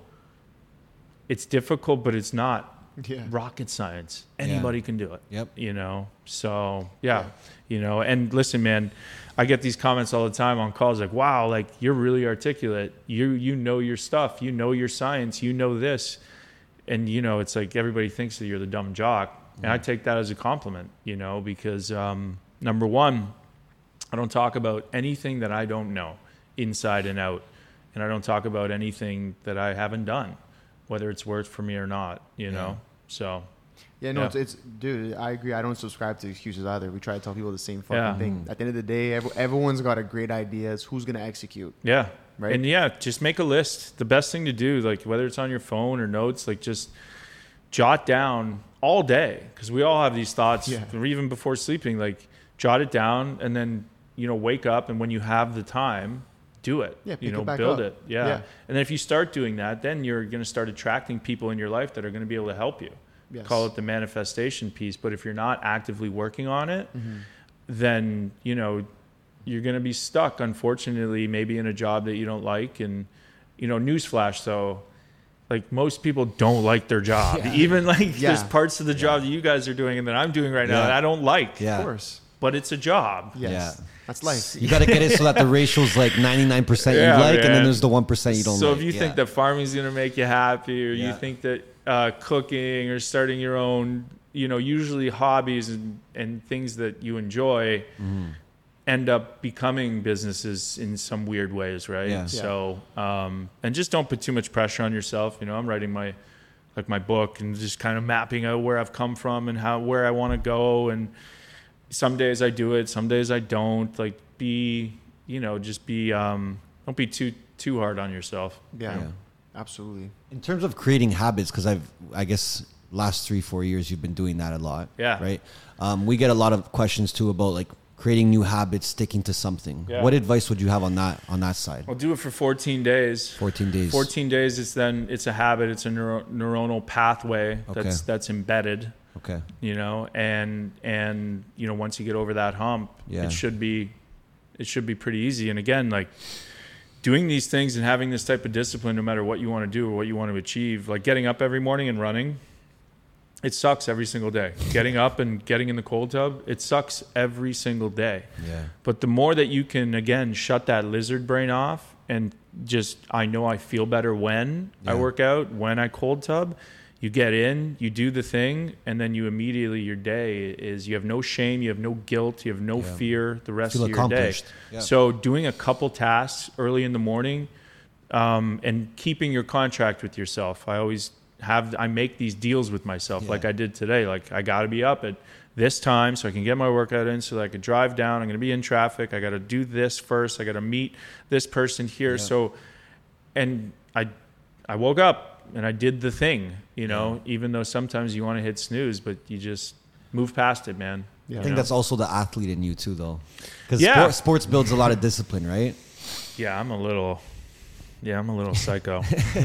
it's difficult, but it's not Yeah. rocket science. Anybody can do it. Yep. You know, so yeah, you know, and listen, man, I get these comments all the time on calls like, wow, like you're really articulate. You, you know your stuff, you know your science, you know this. And, you know, it's like everybody thinks that you're the dumb jock. And I take that as a compliment, you know, because um, number one, I don't talk about anything that I don't know inside and out. And I don't talk about anything that I haven't done, whether it's worked for me or not, you know? So, Yeah, no, Yeah. It's, it's, dude, I agree. I don't subscribe to excuses either. We try to tell people the same fucking Yeah. thing. At the end of the day, every, everyone's got a great idea. It's who's going to execute. yeah. Right. And yeah, just make a list. The best thing to do, like whether it's on your phone or notes, like just jot down all day. Cause we all have these thoughts, Yeah. or even before sleeping, like jot it down and then, you know, wake up. And when you have the time, do it, Yeah, you pick know, it back build up. it. Yeah. Yeah. And then if you start doing that, then you're going to start attracting people in your life that are going to be able to help you. Yes. Call it the manifestation piece. But if you're not actively working on it, Mm-hmm. then, you know, you're going to be stuck, unfortunately, maybe in a job that you don't like. And, you know, newsflash, though, like most people don't like their job. Yeah. Even like Yeah. there's parts of the job that you guys are doing and that I'm doing right now Yeah. that I don't like. Yeah. Of course. But it's a job. Yes. Yeah. That's life. You got to get it so that the ratio's like ninety-nine percent you Yeah, like, and then man. there's the one percent you don't so like. if you Yeah. think that farming is going to make you happy, or you Yeah. think that uh, cooking or starting your own, you know, usually hobbies and, and things that you enjoy Mm-hmm. end up becoming businesses in some weird ways, right? Yeah. So, um, and just don't put too much pressure on yourself. You know, I'm writing my, like my book and just kind of mapping out where I've come from and how, where I want to go. And some days I do it, some days I don't. Like be, you know, just be, um, don't be too, too hard on yourself. Yeah. Yeah. Absolutely. In terms of creating habits, because I've, I guess, last three, four years, you've been doing that a lot. Yeah. Right. Um, we get a lot of questions too about like creating new habits, sticking to something. Yeah. What advice would you have on that on that side? I'll do it for fourteen days. fourteen days. fourteen days is then it's a habit. It's a neuro, neuronal pathway Okay. that's that's embedded. Okay. You know, and and you know, once you get over that hump, Yeah. it should be it should be pretty easy. And again, like doing these things and having this type of discipline, no matter what you want to do or what you want to achieve, like getting up every morning and running, it sucks every single day. Getting up and getting in the cold tub, it sucks every single day. Yeah. But the more that you can, again, shut that lizard brain off and just, I know I feel better when I Yeah. work out, when I cold tub, you get in, you do the thing, and then you immediately, your day is, you have no shame, you have no guilt, you have no Yeah. fear the rest Feel of your day. accomplished. Yeah. So doing a couple tasks early in the morning um, and keeping your contract with yourself. I always have, I make these deals with myself Yeah. like I did today. Like I got to be up at this time so I can get my workout in so that I can drive down. I'm going to be in traffic. I got to do this first. I got to meet this person here. Yeah. So, and I, I woke up and I did the thing, you know, even though sometimes you want to hit snooze, but you just move past it, man. Yeah. I You think know? that's also the athlete in you too, though, because Yeah. sport, sports builds a lot of discipline, right? Yeah, I'm a little, yeah, I'm a little psycho,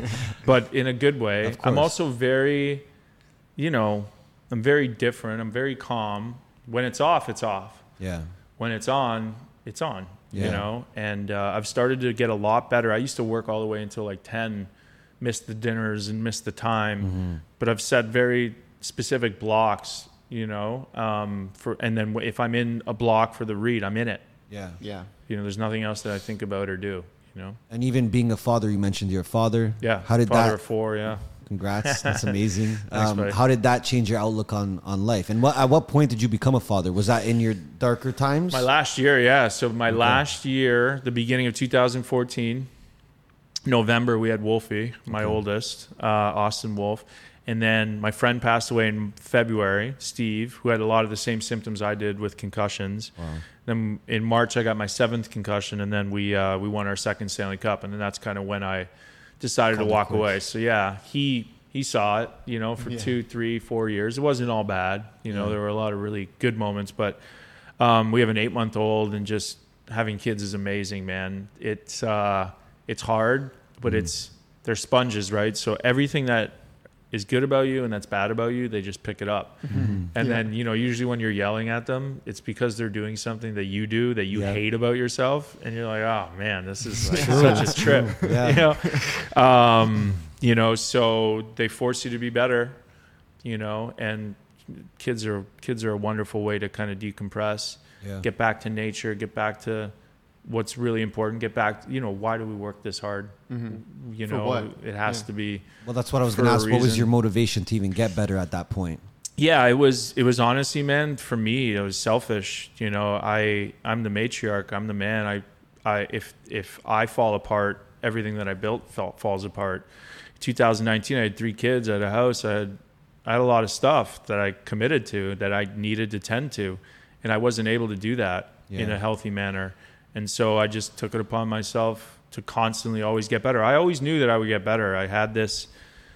but in a good way. Of I'm course. also very, you know, I'm very different. I'm very calm. When it's off, it's off. Yeah. When it's on, it's on, Yeah. you know? And uh, I've started to get a lot better. I used to work all the way until like ten, miss the dinners and miss the time, Mm-hmm. but I've set very specific blocks, you know, um, for, and then if I'm in a block for the read, I'm in it. Yeah. Yeah. You know, there's nothing else that I think about or do, you know? And even being a father, you mentioned you're a father. Yeah. How did father that? of four, yeah. Congrats. That's amazing. Thanks, um, buddy. how did that change your outlook on, on life? And what, at what point did you become a father? Was that in your darker times? My last year, yeah. So my last year, the beginning of two thousand fourteen, November, we had Wolfie, my oldest, uh, Austin Wolf. And then my friend passed away in February, Steve, who had a lot of the same symptoms I did with concussions. Wow. Then in March, I got my seventh concussion, and then we uh, we won our second Stanley Cup. And then that's kind of when I decided Called to it walk quits. away. So yeah, he he saw it, you know, for Yeah. two, three, four years. It wasn't all bad. You know, Yeah. there were a lot of really good moments, but um, we have an eight-month-old, and just having kids is amazing, man. It's uh, it's hard, but Mm. it's they're sponges, right? So everything that is good about you and that's bad about you, they just pick it up. And Yeah. then, you know, usually when you're yelling at them, it's because they're doing something that you do that you Yeah. hate about yourself, and you're like, oh man, this is like such a trip. Yeah. You know, um, you know, so they force you to be better. You know, and kids are kids are a wonderful way to kind of decompress, Yeah. get back to nature, get back to what's really important, get back. You know, why do we work this hard? You For know, what? it has Yeah. to be. Well, that's what I was For going to a ask. What was reason. your motivation to even get better at that point? Yeah, it was it was honestly, man, for me, it was selfish. You know, I I'm the matriarch, I'm the man. I I if if I fall apart, everything that I built fall, falls apart. two thousand nineteen, I had three kids, I had a house, I had I had a lot of stuff that I committed to that I needed to tend to, and I wasn't able to do that in Yeah. a healthy manner. And so I just took it upon myself to constantly always get better. I always knew that I would get better. I had this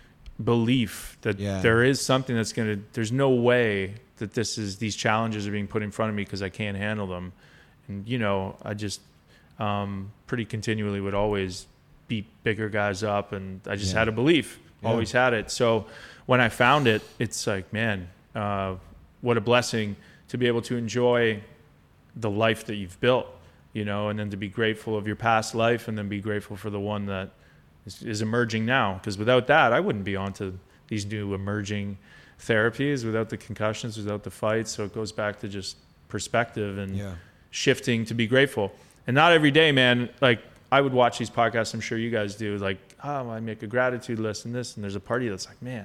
belief that Yeah. there is something that's going to, there's no way that this is, these challenges are being put in front of me because I can't handle them. And, you know, I just um, pretty continually would always beat bigger guys up. And I just Yeah. had a belief, Yeah. always had it. So when I found it, it's like, man, uh, what a blessing to be able to enjoy the life that you've built, you know, and then to be grateful of your past life and then be grateful for the one that is, is emerging now. Because without that, I wouldn't be onto these new emerging therapies, without the concussions, without the fights. So it goes back to just perspective and Yeah. shifting to be grateful. And not every day, man, like I would watch these podcasts, I'm sure you guys do, like, oh, I make a gratitude list and this, and there's a party that's like, man,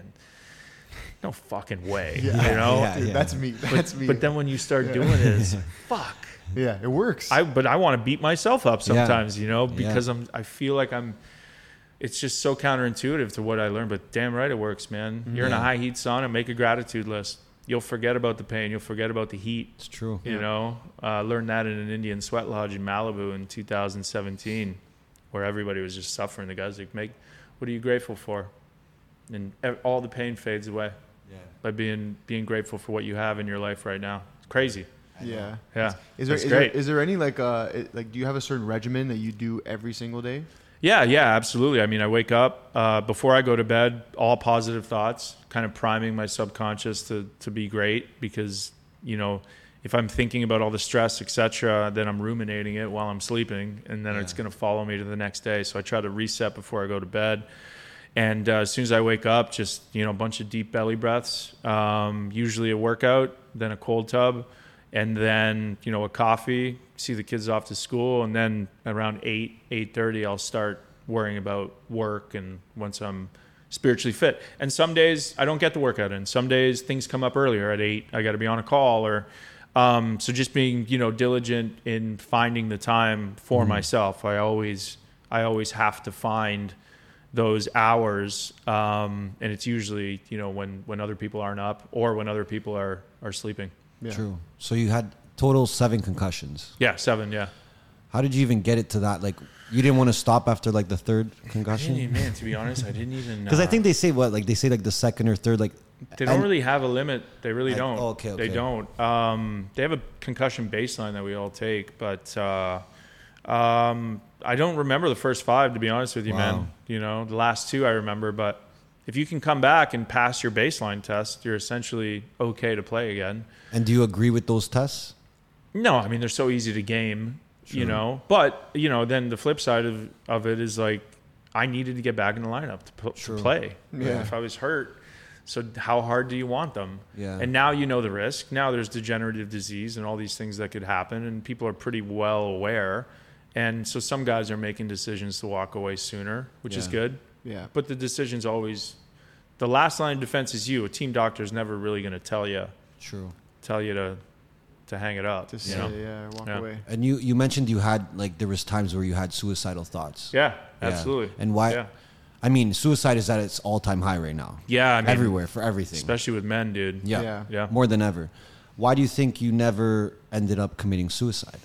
no fucking way, Yeah. you know? Yeah. Dude, that's me. That's me. But then when you start doing it, it's like, fuck. yeah, it works. I but I want to beat myself up sometimes, you know, Yeah. because I'm I feel like I'm it's just so counterintuitive to what I learned, but damn right it works, man. You're in a Yeah. high heat sauna, make a gratitude list. You'll forget about the pain, you'll forget about the heat. It's true. You know, uh, learned that in an Indian sweat lodge in Malibu in two thousand seventeen, where everybody was just suffering. The guys like, make, what are you grateful for? And ev- all the pain fades away Yeah. by being being grateful for what you have in your life right now. It's crazy. Yeah. Yeah. Is there, That's is there great. is there any like uh it- like do you have a certain regimen that you do every single day? Yeah, yeah, absolutely. I mean, I wake up uh, before I go to bed, all positive thoughts, kind of priming my subconscious to to be great, because you know, if I'm thinking about all the stress, et cetera, then I'm ruminating it while I'm sleeping, and then Yeah. it's going to follow me to the next day. So I try to reset before I go to bed. And uh, as soon as I wake up, just, you know, a bunch of deep belly breaths, um, usually a workout, then a cold tub, and then, you know, a coffee, see the kids off to school. And then around eight, eight thirty, I'll start worrying about work, and once I'm spiritually fit. And some days I don't get the workout in. Some days things come up earlier at eight. I got to be on a call, or um, so just being, you know, diligent in finding the time for Mm-hmm. myself. I always, I always have to find those hours, um, and it's usually, you know, when when other people aren't up, or when other people are are sleeping. Yeah. True. So you had total seven concussions. Yeah, seven. Yeah. How did you even get it to that? Like, you didn't want to stop after like the third I didn't concussion? even, man, to be honest, I didn't even. Because I uh, think they say what, like they say like the second or third, like they don't and- really have a limit. They really I- don't. oh, okay, okay. They don't. Um, they have a concussion baseline that we all take, but uh, um, I don't remember the first five, to be honest with you, Wow. man. You know, the last two I remember, but if you can come back and pass your baseline test, you're essentially okay to play again. And do you agree with those tests? No, I mean, they're so easy to game, you know. But, you know, then the flip side of, of it is like, I needed to get back in the lineup to, p- True. to play. Yeah. If I was hurt. So how hard do you want them? Yeah. And now you know the risk. Now there's degenerative disease and all these things that could happen, and people are pretty well aware. And so some guys are making decisions to walk away sooner, which is Yeah. good. Yeah. But the decision's always, the last line of defense is you. A team doctor is never really going to tell you True. tell you to to hang it up. To you say, know? yeah, walk Yeah. away. And you you mentioned you had like there was times where you had suicidal thoughts. Yeah, Yeah. absolutely. And why? Yeah. I mean, suicide is at its all time high right now. Yeah, I mean, Everywhere for everything. especially with men, dude. yeah. Yeah. Yeah. More than ever. Why do you think you never ended up committing suicide?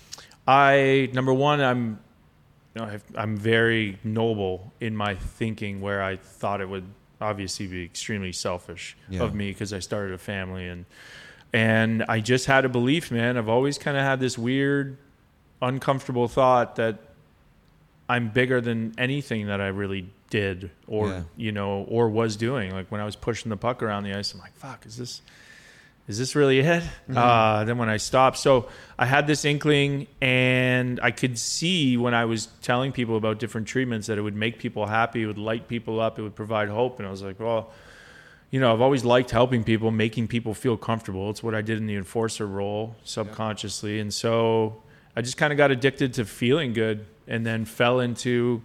I number one, I'm, you know, I've, I'm very noble in my thinking, where I thought it would obviously be extremely selfish Yeah. of me because I started a family, and and I just had a belief, man. I've always kind of had this weird, uncomfortable thought that I'm bigger than anything that I really did, or Yeah. you know, or was doing. Like when I was pushing the puck around the ice, I'm like, fuck, is this is this really it? Mm-hmm. Uh, then when I stopped, so I had this inkling, and I could see when I was telling people about different treatments that it would make people happy, it would light people up, it would provide hope. And I was like, well, you know, I've always liked helping people, making people feel comfortable. It's what I did in the enforcer role subconsciously. And so I just kind of got addicted to feeling good, and then fell into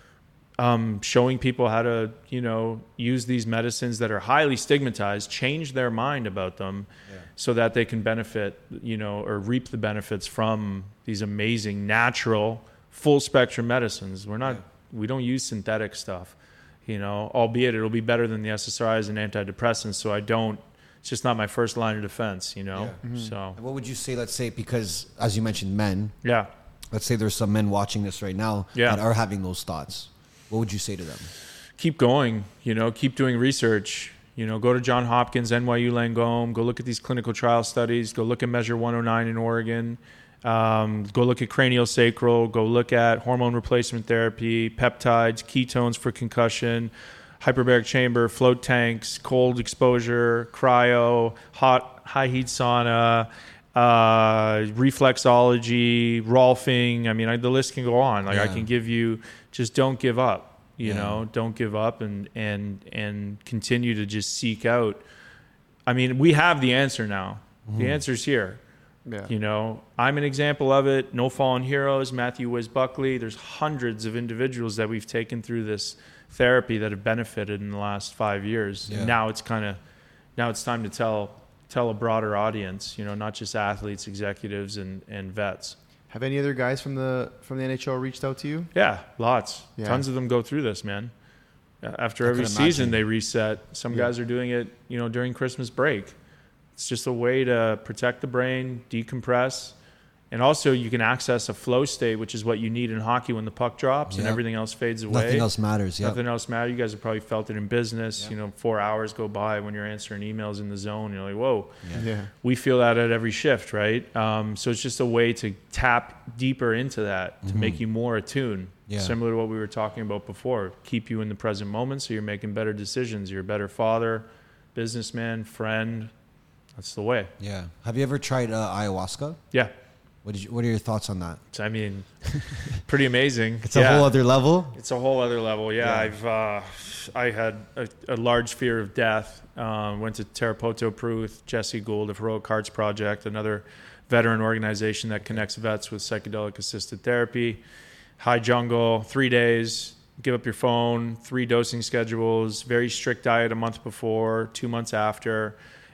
um, showing people how to, you know, use these medicines that are highly stigmatized, change their mind about them, so that they can benefit, you know, or reap the benefits from these amazing natural full spectrum medicines. We're not, we don't use synthetic stuff, you know, albeit it'll be better than the S S R Is and antidepressants. So I don't, it's just not my first line of defense, you know? So, And what would you say, let's say, because as you mentioned, men, yeah. let's say there's some men watching this right now Yeah. that are having those thoughts. What would you say to them? Keep going, you know, keep doing research, you know, go to Johns Hopkins, N Y U Langone, go look at these clinical trial studies, go look at Measure one oh nine in Oregon, um, go look at cranial sacral, go look at hormone replacement therapy, peptides, ketones for concussion, hyperbaric chamber, float tanks, cold exposure, cryo, hot, high heat sauna, uh, reflexology, Rolfing. I mean, I, the list can go on. Like I Yeah. can give you, just don't give up, you Yeah. know, don't give up, and, and, and continue to just seek out. I mean, we have the answer now. The answer's here. Yeah. You know, I'm an example of it. No Fallen Heroes, Matthew Wiz Buckley. There's hundreds of individuals that we've taken through this therapy that have benefited in the last five years. Yeah. Now it's kind of, now it's time to tell tell a broader audience. You know, not just athletes, executives, and and vets. Have any other guys from the from the N H L reached out to you? Yeah, lots. Yeah. Tons of them go through this, man. Uh, After I every could season, imagine. they reset. Some Yeah. guys are doing it, you know, during Christmas break. It's just a way to protect the brain, decompress, And also you can access a flow state, which is what you need in hockey when the puck drops and Yep. everything else fades away. Nothing else matters. Yeah. Nothing else matters. You guys have probably felt it in business. Yeah. You know, four hours go by when you're answering emails in the zone. You're like, whoa. Yeah. We feel that at every shift, right? Um, so it's just a way to tap deeper into that, to make you more attuned. Yeah. Similar to what we were talking about before. Keep you in the present moment so you're making better decisions. You're a better father, businessman, friend. That's the way. Yeah. Have you ever tried uh, ayahuasca? Yeah. What did you, What are your thoughts on that? So, I mean, pretty amazing. It's a Yeah. whole other level. It's a whole other level. Yeah, Yeah. I've uh, I had a, a large fear of death. Um, went to Terapoto Peru with Jesse Gould of Heroic Hearts Project, another veteran organization that connects vets with psychedelic assisted therapy. High jungle, three days. Give up your phone. Three dosing schedules. Very strict diet a month before, two months after,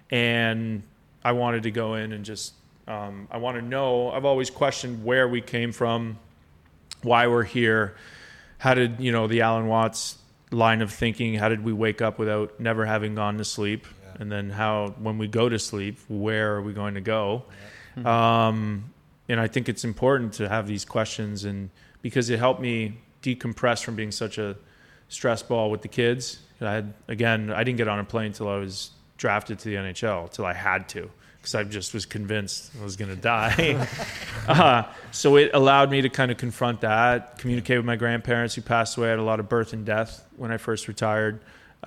and I wanted to go in and just. Um, I want to know. I've always questioned where we came from, why we're here. How did, you know, the Alan Watts line of thinking, how did we wake up without never having gone to sleep? Yeah. And then how, when we go to sleep, where are we going to go? Yeah. Mm-hmm. Um, and I think it's important to have these questions, and because it helped me decompress from being such a stress ball with the kids. I had, again, I didn't get on a plane until I was drafted to the N H L, till I had to. Because I just was convinced I was going to die. uh, so it allowed me to kind of confront that, communicate with my grandparents who passed away. I had a lot of birth and death when I first retired.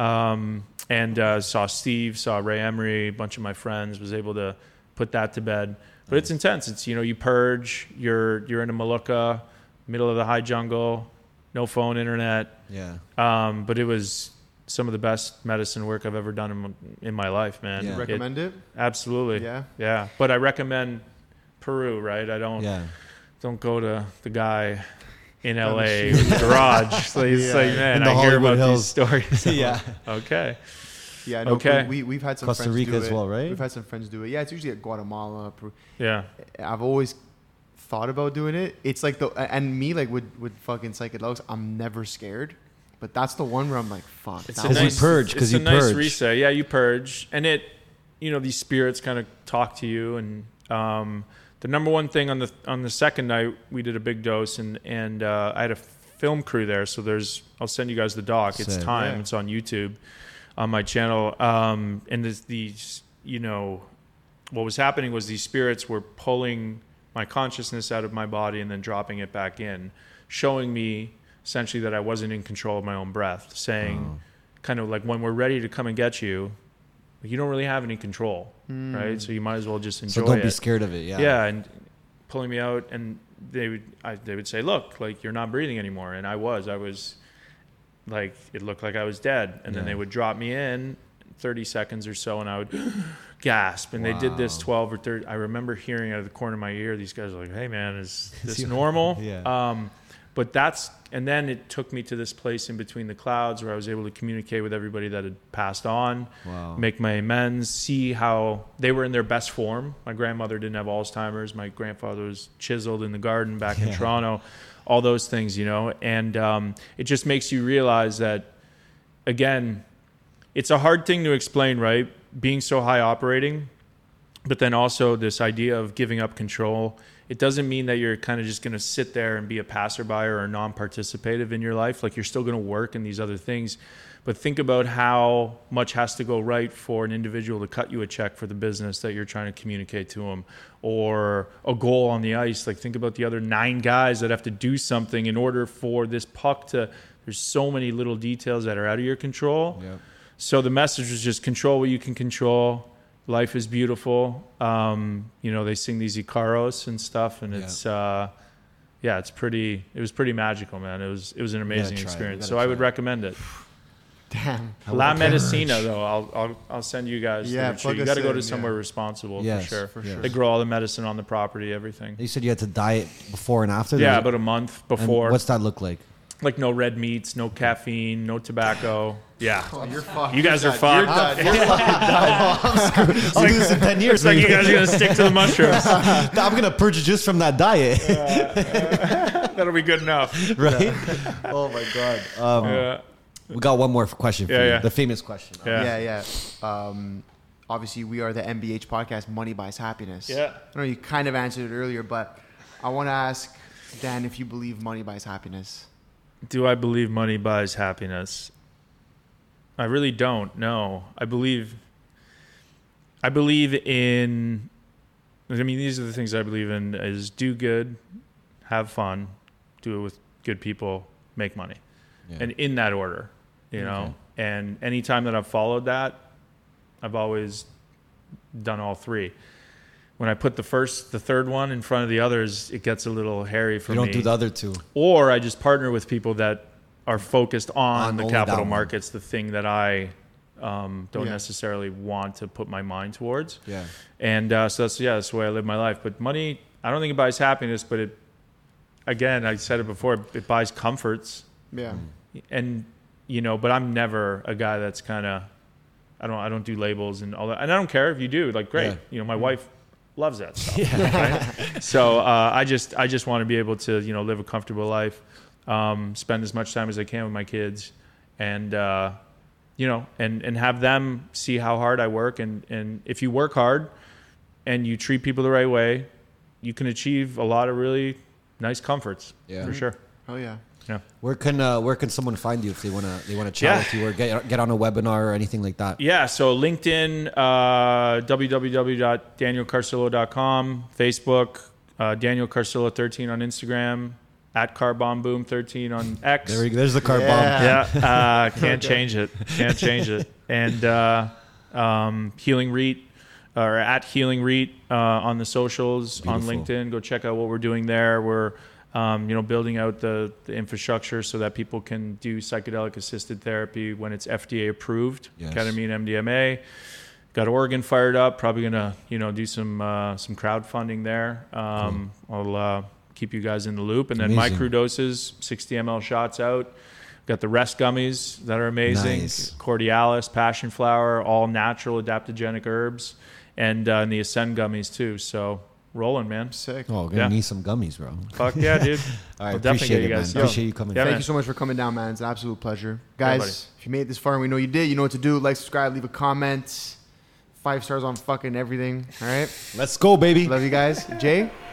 Um, and uh, saw Steve, saw Ray Emery, a bunch of my friends, was able to put that to bed. But nice. It's intense. It's, you know, you purge, you're you're in a Molucca, middle of the high jungle, no phone, internet. Yeah. Um, but it was some of the best medicine work I've ever done in, in my life, man. Yeah. You recommend it, it? Absolutely. Yeah. Yeah. But I recommend Peru, right? I don't Yeah. don't go to the guy in L A garage. So it's Yeah. like, man, In the I hear Hollywood about Hills. these stories. Yeah. Okay. Yeah, no, Okay. we, we, we've had some Costa friends Rica do as it. well, right? We've had some friends do it. Yeah, it's usually at Guatemala, Peru. Yeah. I've always thought about doing it. It's like the, and me, like with, with fucking psychedelics, I'm never scared. But that's the one where I'm like, fuck. It's that a Because was- you nice, purge, 'cause it's you a nice purge. reset. Yeah, you purge. And it, you know, these spirits kind of talk to you. And um, the number one thing on the on the second night, we did a big dose, and, and uh, I had a film crew there. So there's, I'll send you guys the doc. It's Sick. time. Yeah. It's on YouTube on my channel. Um, and there's these, you know, what was happening was these spirits were pulling my consciousness out of my body and then dropping it back in, showing me essentially that I wasn't in control of my own breath, saying Oh. kind of like, when we're ready to come and get you, you don't really have any control, Mm. right? So you might as well just enjoy So don't it. be scared of it. Yeah. Yeah, and pulling me out, and they would I, they would say, look, like, you're not breathing anymore. And I was, I was like, it looked like I was dead. And then Yeah. they would drop me in thirty seconds or so, and I would gasp. And they did this Wow. twelve or thirty. I remember hearing out of the corner of my ear, these guys are like, hey man, is this normal? Yeah. Um, but that's, and then it took me to this place in between the clouds where I was able to communicate with everybody that had passed on, Wow. make my amends, see how they were in their best form. My grandmother didn't have Alzheimer's. My grandfather was chiseled in the garden back in Yeah. Toronto, all those things, you know, and um, it just makes you realize that, again, it's a hard thing to explain, right? Being so high operating, but then also this idea of giving up control. It doesn't mean that you're kind of just going to sit there and be a passerby or a non-participative in your life. Like, you're still going to work in these other things. But think about how much has to go right for an individual to cut you a check for the business that you're trying to communicate to them, or a goal on the ice. Like, think about the other nine guys that have to do something in order for this puck to, there's so many little details that are out of your control. Yep. So the message was just control what you can control. Life is beautiful. Um, you know, they sing these Icaros and stuff, and Yeah. it's, uh, yeah, it's pretty, it was pretty magical, man. It was, it was an amazing try it. experience. We So gotta I would try it. recommend it. Damn. La Medicina, though, I'll, I'll, I'll send you guys. Yeah, the retreat. plug You us got to go in, to somewhere yeah. responsible Yes, for sure. for sure. They grow all the medicine on the property, everything. You said you had to diet before and after. Yeah, There's- about a month and before. What's that look like? Like, no red meats, no caffeine, no tobacco. Yeah. Oh, you're fucked. You guys You're are done. fucked. You're done. You're I'll do this in ten years. It's like you guys are going to stick to the mushrooms. I'm gonna purge just from that diet, That'll be good enough. right? Oh my god. Um, Yeah. We got one more question for Yeah, you. yeah. The famous question. Yeah. Yeah, yeah. Um, obviously we are the M B H podcast, Money Buys Happiness. Yeah. I know you kind of answered it earlier, but I want to ask Dan if you believe money buys happiness. Do I believe money buys happiness? I really don't. No, I believe. I believe in. I mean, these are the things I believe in: is do good, have fun, do it with good people, make money, Yeah. and in that order, you know. Okay. And anytime that I've followed that, I've always done all three. When I put the first, the third one in front of the others, it gets a little hairy for You me. don't do the other two. Or I just partner with people that are focused on, On the only capital that one. markets, the thing that I um, don't Yeah. necessarily want to put my mind towards. Yeah. And uh, so that's, yeah, that's the way I live my life. But money, I don't think it buys happiness, but it, again, I said it before, it buys comforts. Yeah. And, you know, but I'm never a guy that's kind of, I don't, I don't do labels and all that. And I don't care if you do, like, great. Yeah. You know, my wife loves that stuff. Right? So uh, I just, I just want to be able to, you know, live a comfortable life, um, spend as much time as I can with my kids, and uh, you know, and and have them see how hard I work. And and if you work hard and you treat people the right way, you can achieve a lot of really nice comforts. Yeah. For sure. Oh yeah. Yeah. Where can uh, where can someone find you if they wanna they wanna chat Yeah. with you or get get on a webinar or anything like that? Yeah, so LinkedIn, uh, w w w dot daniel carcillo dot com, Facebook, uh, Daniel Carcillo thirteen on Instagram, at Carbomboom thirteen on X. There we go. There's the car Yeah. bomb. Yeah, uh, can't change it. Can't change it. And uh, um, Healing REIT, or at Healing REIT uh, on the socials, Beautiful. on LinkedIn. Go check out what we're doing there. We're Um, you know, building out the, the infrastructure so that people can do psychedelic assisted therapy when it's F D A approved, Yes. ketamine, M D M A. Got Oregon fired up. Probably gonna, you know, do some uh, some crowdfunding there. Um, I'll uh, keep you guys in the loop. And then Amazing. microdoses, sixty milliliter shots out. Got the rest gummies that are amazing. Nice. Cordialis, passion flower, all natural adaptogenic herbs, and, uh, and the Ascend gummies too. So rolling, man. Sick. Oh, gonna Yeah. need some gummies, bro. Fuck yeah, dude. All right, I'll definitely appreciate get it, you man. guys. Appreciate you coming. Yeah, Thank man. you so much for coming down, man. It's an absolute pleasure. Yeah, Guys, buddy. if you made it this far and we know you did, you know what to do. Like, subscribe, leave a comment. Five stars on fucking everything. All right? Let's go, baby. Love you guys. Jay?